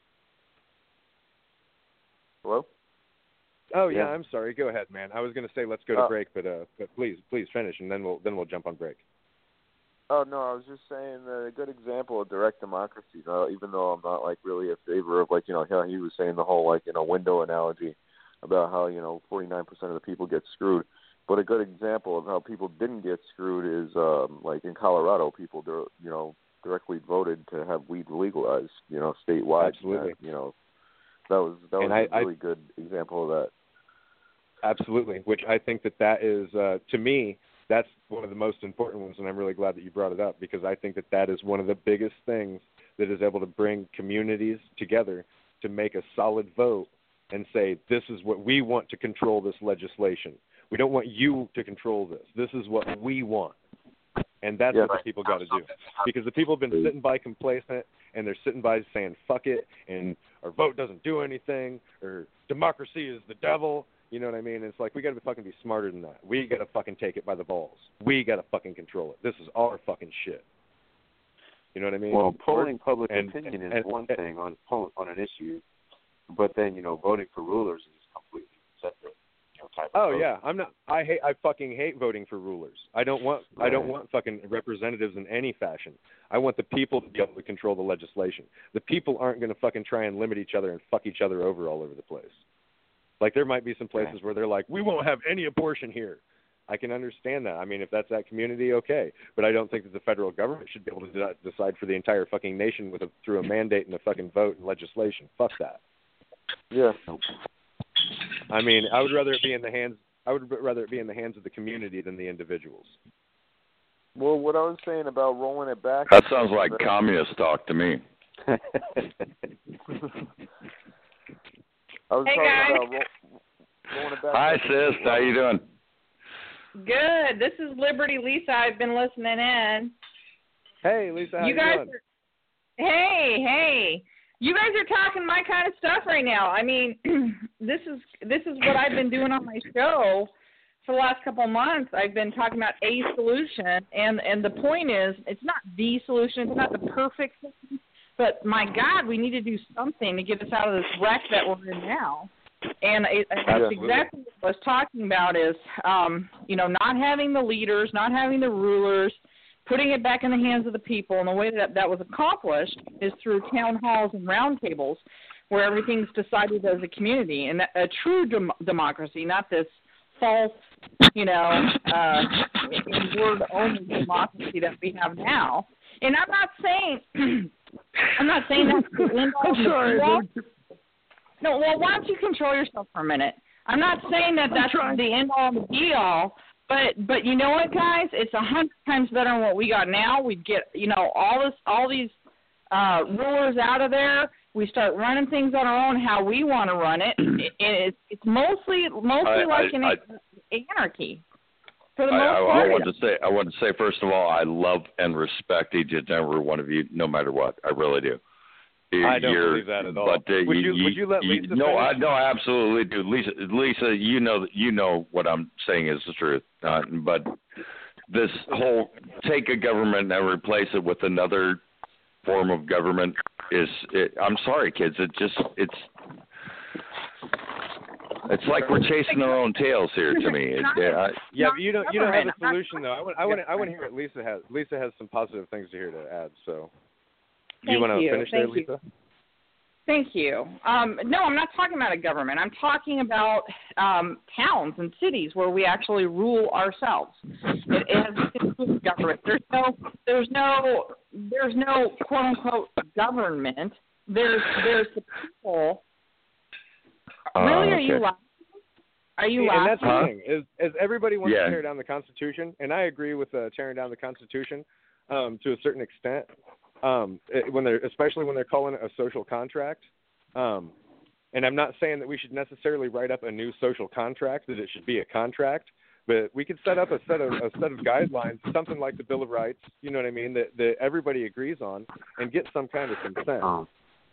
Hello. Oh yeah, yeah, I'm sorry. Go ahead, man. I was going to say let's go to uh, break, but uh, but please, please finish, and then we'll then we'll jump on break. Oh no, I was just saying that a good example of direct democracy. Uh, even though I'm not like really a favor of like you know how he was saying the whole like you know window analogy about how you know forty-nine percent of the people get screwed. But a good example of how people didn't get screwed is um, like in Colorado, people you know directly voted to have weed legalized, you know, statewide. Absolutely. That, you know, that was that was and a I, really I, good example of that. Absolutely, which I think that that is uh, to me that's one of the most important ones, and I'm really glad that you brought it up because I think that that is one of the biggest things that is able to bring communities together to make a solid vote and say this is what we want to control this legislation. We don't want you to control this. This is what we want. And that's yeah, what the people got to do. Because the people have been sitting by complacent, and they're sitting by saying, fuck it, and our vote doesn't do anything, or democracy is the devil. You know what I mean? It's like we got to fucking be smarter than that. We got to fucking take it by the balls. We got to fucking control it. This is our fucking shit. You know what I mean? Well, polling public and, opinion is and, one and, thing on on an issue, but then, you know, voting for rulers is completely separate. Type of oh vote. yeah, I'm not. I hate. I fucking hate voting for rulers. I don't want. Right. I don't want fucking representatives in any fashion. I want the people to be able to control the legislation. The people aren't going to fucking try and limit each other and fuck each other over all over the place. Like there might be some places right. where they're like, we won't have any abortion here. I can understand that. I mean, if that's that community, okay. But I don't think that the federal government should be able to de- decide for the entire fucking nation with a, through a mandate and a fucking vote and legislation. Fuck that. Yeah. I mean, I would rather it be in the hands. I would rather it be in the hands of the community than the individuals. Well, what I was saying about rolling it back. That sounds like communist talk to me. I was hey talking guys. about ro- rolling it back. Hi, sis. How you doing? Good. This is Liberty Lisa. I've been listening in. Hey, Lisa, how you you guys doing? Are, hey, hey. You guys are talking my kind of stuff right now. I mean, this is this is what I've been doing on my show for the last couple of months. I've been talking about a solution, and, and the point is, it's not the solution. It's not the perfect solution. But, my God, we need to do something to get us out of this wreck that we're in now. And it, that's exactly what I was talking about is, um, you know, not having the leaders, not having the rulers, putting it back in the hands of the people. And the way that that was accomplished is through town halls and roundtables where everything's decided as a community. And a true dem- democracy, not this false, you know, uh, word-only democracy that we have now. And I'm not saying, I'm not saying that's the end all. I'm sorry. No, well, why don't you control yourself for a minute? I'm not saying that that's the end all and the be all. But but you know what, guys? It's a hundred times better than what we got now. We'd get you know all this all these uh, rulers out of there. We start running things on our own how we want to run it. it it's it's mostly mostly I, like I, an I, anarchy. For the I, most I, part. I want to say I want to say first of all, I love and respect each and every one of you, no matter what. I really do. I don't You're, believe that at all. But, uh, would you, you, would you let Lisa you, No, finish? I no, I absolutely do. Lisa, Lisa, you know you know what I'm saying is the truth. Uh, but this whole take a government and replace it with another form of government is. It, I'm sorry, kids. It just it's. It's like we're chasing our own tails here. To me, it, I, yeah, but you don't you don't have a solution though. I want I want I want to hear what Lisa has. Lisa has some positive things to hear to add. So. Do you Thank want to you. finish Thank there, you. Lisa? Thank you. Um, no, I'm not talking about a government. I'm talking about um, towns and cities where we actually rule ourselves. It, it has nothing to do with government. There's no, there's no, there's no quote unquote government there's there's the people. Uh, really, are okay. you laughing? Are you See, laughing? and that's Huh? the thing is, is everybody wants Yeah. to tear down the Constitution, and I agree with uh, tearing down the Constitution um, to a certain extent. Um, it, when they're especially when they're calling it a social contract. Um, and I'm not saying that we should necessarily write up a new social contract, that it should be a contract, but we could set up a set of a set of guidelines, something like the Bill of Rights, you know what I mean, that, that everybody agrees on, and get some kind of consent. Um,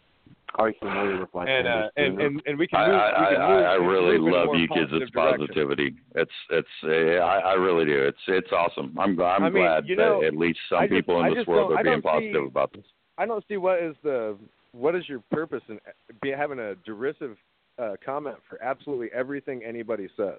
are you familiar with like And, uh, and and and we can I, move. I, we can I, move I we can really move in a love more you kids. positive It's direction. positivity. It's it's. Uh, I, I really do. It's it's awesome. I'm glad. I'm I mean, glad you know, that at least some I just- people I in this just world don't- are I being don't positive see- about this. I don't see what is the what is your purpose in be having a derisive uh, comment for absolutely everything anybody says.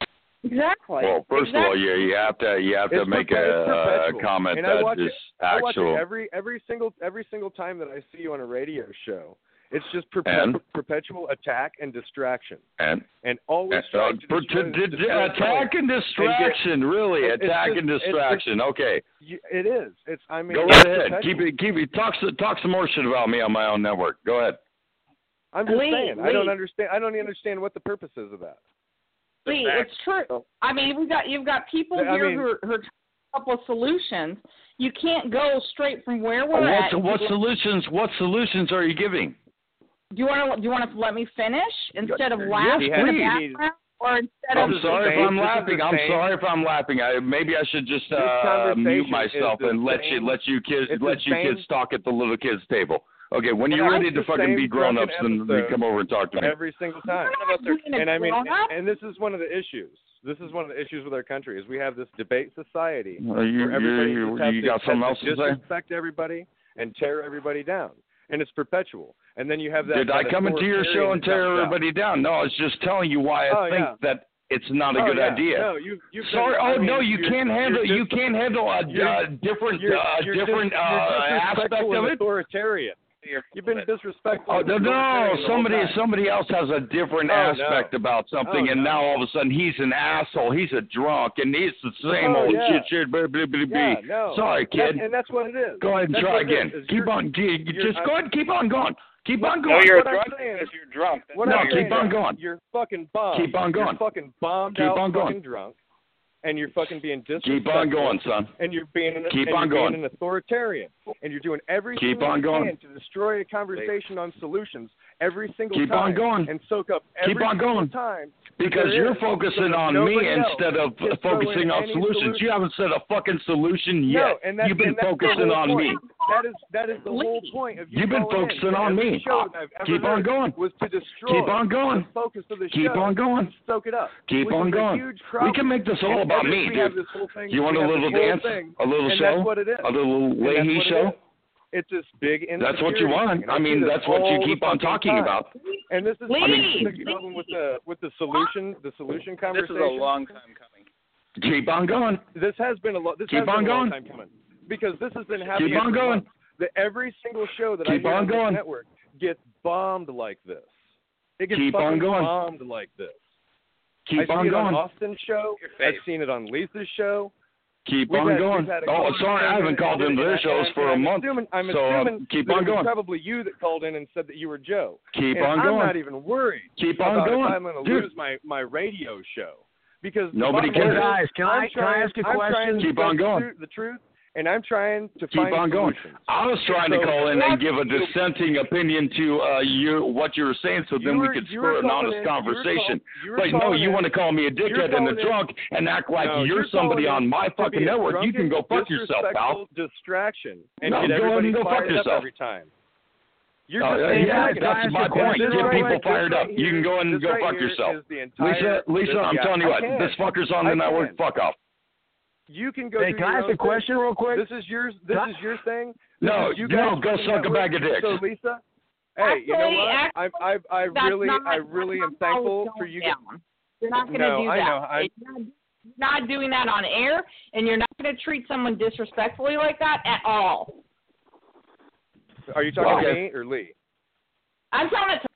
Exactly. Well, first exactly. of all, you you have to you have to It's make perpe- a, it's a perpetual. comment And I that watch is it, I watch actual. it every every single every single time that I see you on a radio show. It's just perpe- And? perpetual attack and distraction, and and always Uh, trying to per- destroy, to- to- destroy the attack and distraction, really. It's Attack just- and it's just- distraction. Okay, You, it is. It's. I mean, go it's right ahead. perpetual. Keep it. Keep it. Talk. s- Talk some more shit about me on my own network. Go ahead. I'm just Lee, saying. I don't Lee. understand. I don't understand what the purpose is of that. See, it's true. I mean, we've got you've got people I here mean- who are, who are trying to come up with solutions. You can't go straight from where we're What at. what solutions? What solutions are you giving? Do you want to do you want to let me finish instead of Yes, laughing in the please. background, or instead I'm of sorry if same- I'm this is laughing. the I'm same- sorry if I'm laughing. I maybe I should just This uh, conversation mute is myself the and let you same- let you kids it's let the you same- kids talk at the little kids table. Okay, when Well, you're that's ready to the fucking same be grown ups, fucking then episode come over and talk to me. every single time. We're not doing a And I mean, grown-up. and this is one of the issues. This is one of the issues with our country is we have this debate society Well, you where everybody you, just has you to, got something has else to to say? disrespect everybody and tear everybody down, and it's perpetual. And then you have that. Did I that come into your show and authoritarian tear comes out. everybody down? No, I was just telling you why I Oh, think yeah. that it's not a Oh, good yeah. idea. No, you, you've Sorry. been, Oh I mean, no, you you're- can't handle. you're You dis- can't handle a you're- uh, different you're- uh, you're different dis- uh, you're aspect disrespectful of and it. authoritarian. You've been disrespectful. Oh and no, no! authoritarian the whole Somebody, time. somebody else has a different Oh, aspect no. about something, Oh, and no. now all of a sudden he's an asshole. He's a drunk, and he's the same Oh, old yeah. shit, shit, blah, blah, blah, blah. Yeah, no. Sorry, That- kid. and that's what it is. Go ahead and That's try what it again. is, is Keep you're- on, keep, you're- just I'm- go ahead. Keep on going. Keep on No, going. you're What I'm drunk saying- because you're drunk. That's What No, I'm keep saying on is going. You're fucking bombed. Keep on going. You're fucking bombed Keep out, on going. fucking drunk, and you're fucking being disrespectful. Keep on going, son. And you're being an, Keep and on you're going. being an authoritarian, and you're doing everything Keep on you going. can to destroy a conversation on solutions every single Keep time. on going. And soak up every Keep on single going. time. Because there you're is, focusing so on nobody me else instead of can throw in focusing on any solutions. solution. You haven't said a fucking solution yet. No, and that's, You've been and that's the focusing whole on point. me. That is that is the whole point of you You've been calling in. focusing on Every me. show that I've ever Keep on heard going. Was to destroy Keep on going. the focus of the Keep show on going. and soak it up. Keep which on is a going. huge We problem. can make this all And about every- me, we have dude. this whole thing, You want we a have little this whole dance? thing, A little and show? That's what it is. A little And that's Leahy what it show? is. It's this big insecurity. That's what you want. And I see mean, this that's what all you the keep on fucking talking time. about. And this is Lee, I mean, the Lee. problem with the with the solution, the solution This conversation. is a long time coming. Keep on going. This has been a lo- this Keep has on been a long going. time coming because this has been happening. Keep on for going. months. That every single show that Keep I hear on on going. this network gets bombed like this. It gets Keep fucking on going. bombed like this. Keep I've on seen it on going. Austin's show. Your I've face. seen it on Lisa's show. Keep We've on had- going. we've had a Oh, couple sorry, I of- haven't called and- into their and- shows and for a I'm month. Assuming, I'm so uh, assuming keep that on it was going. probably you that called in and said that you were Joe. Keep and on I'm going. not even worried Keep on about going. if I'm going to Dude. lose my, my radio show. Because the Nobody bottom cares. line is, Guys, can I'm I- can I trying- ask a I'm question? trying to Keep on tell going. The truth, the truth, and I'm trying to Keep find on going. solutions. I was trying to So- call in and give a dissenting opinion to uh, you what you were saying, so then You we were- could you were spur an calling honest in- you were conversation. call- you were But no, calling you in- want to call me a you're dickhead and a calling in- drunk and act like No, you're, you're somebody calling on in my to fucking be a network. You can go drunken, fuck yourself, pal. disrespectful distraction and No, get go ahead everybody and go fuck fired up yourself. every time. You're Uh, just uh, saying yeah, that. that's Guys, my this point. This Get right- people this fired right up. You here- can go and this go right fuck here yourself. is the entire- Lisa, Lisa, this- I'm yeah, telling you I what, can. this fucker's on I the network. can. Fuck off. You can go Hey, do can I your ask own a question thing. real quick? This is yours. This Can I- is your thing. This No, is you no, guys go on the suck a network. bag of dicks. So Lisa, hey, you know Actually- what? I actually, I I That's really not, I really that's am not how it's thankful going for you. down. You're not going to No, do I that. know. I- You're not, you're not doing that on air, and you're not going to treat someone disrespectfully like that at all. Are you talking Okay. to me or Lee? I'm telling it to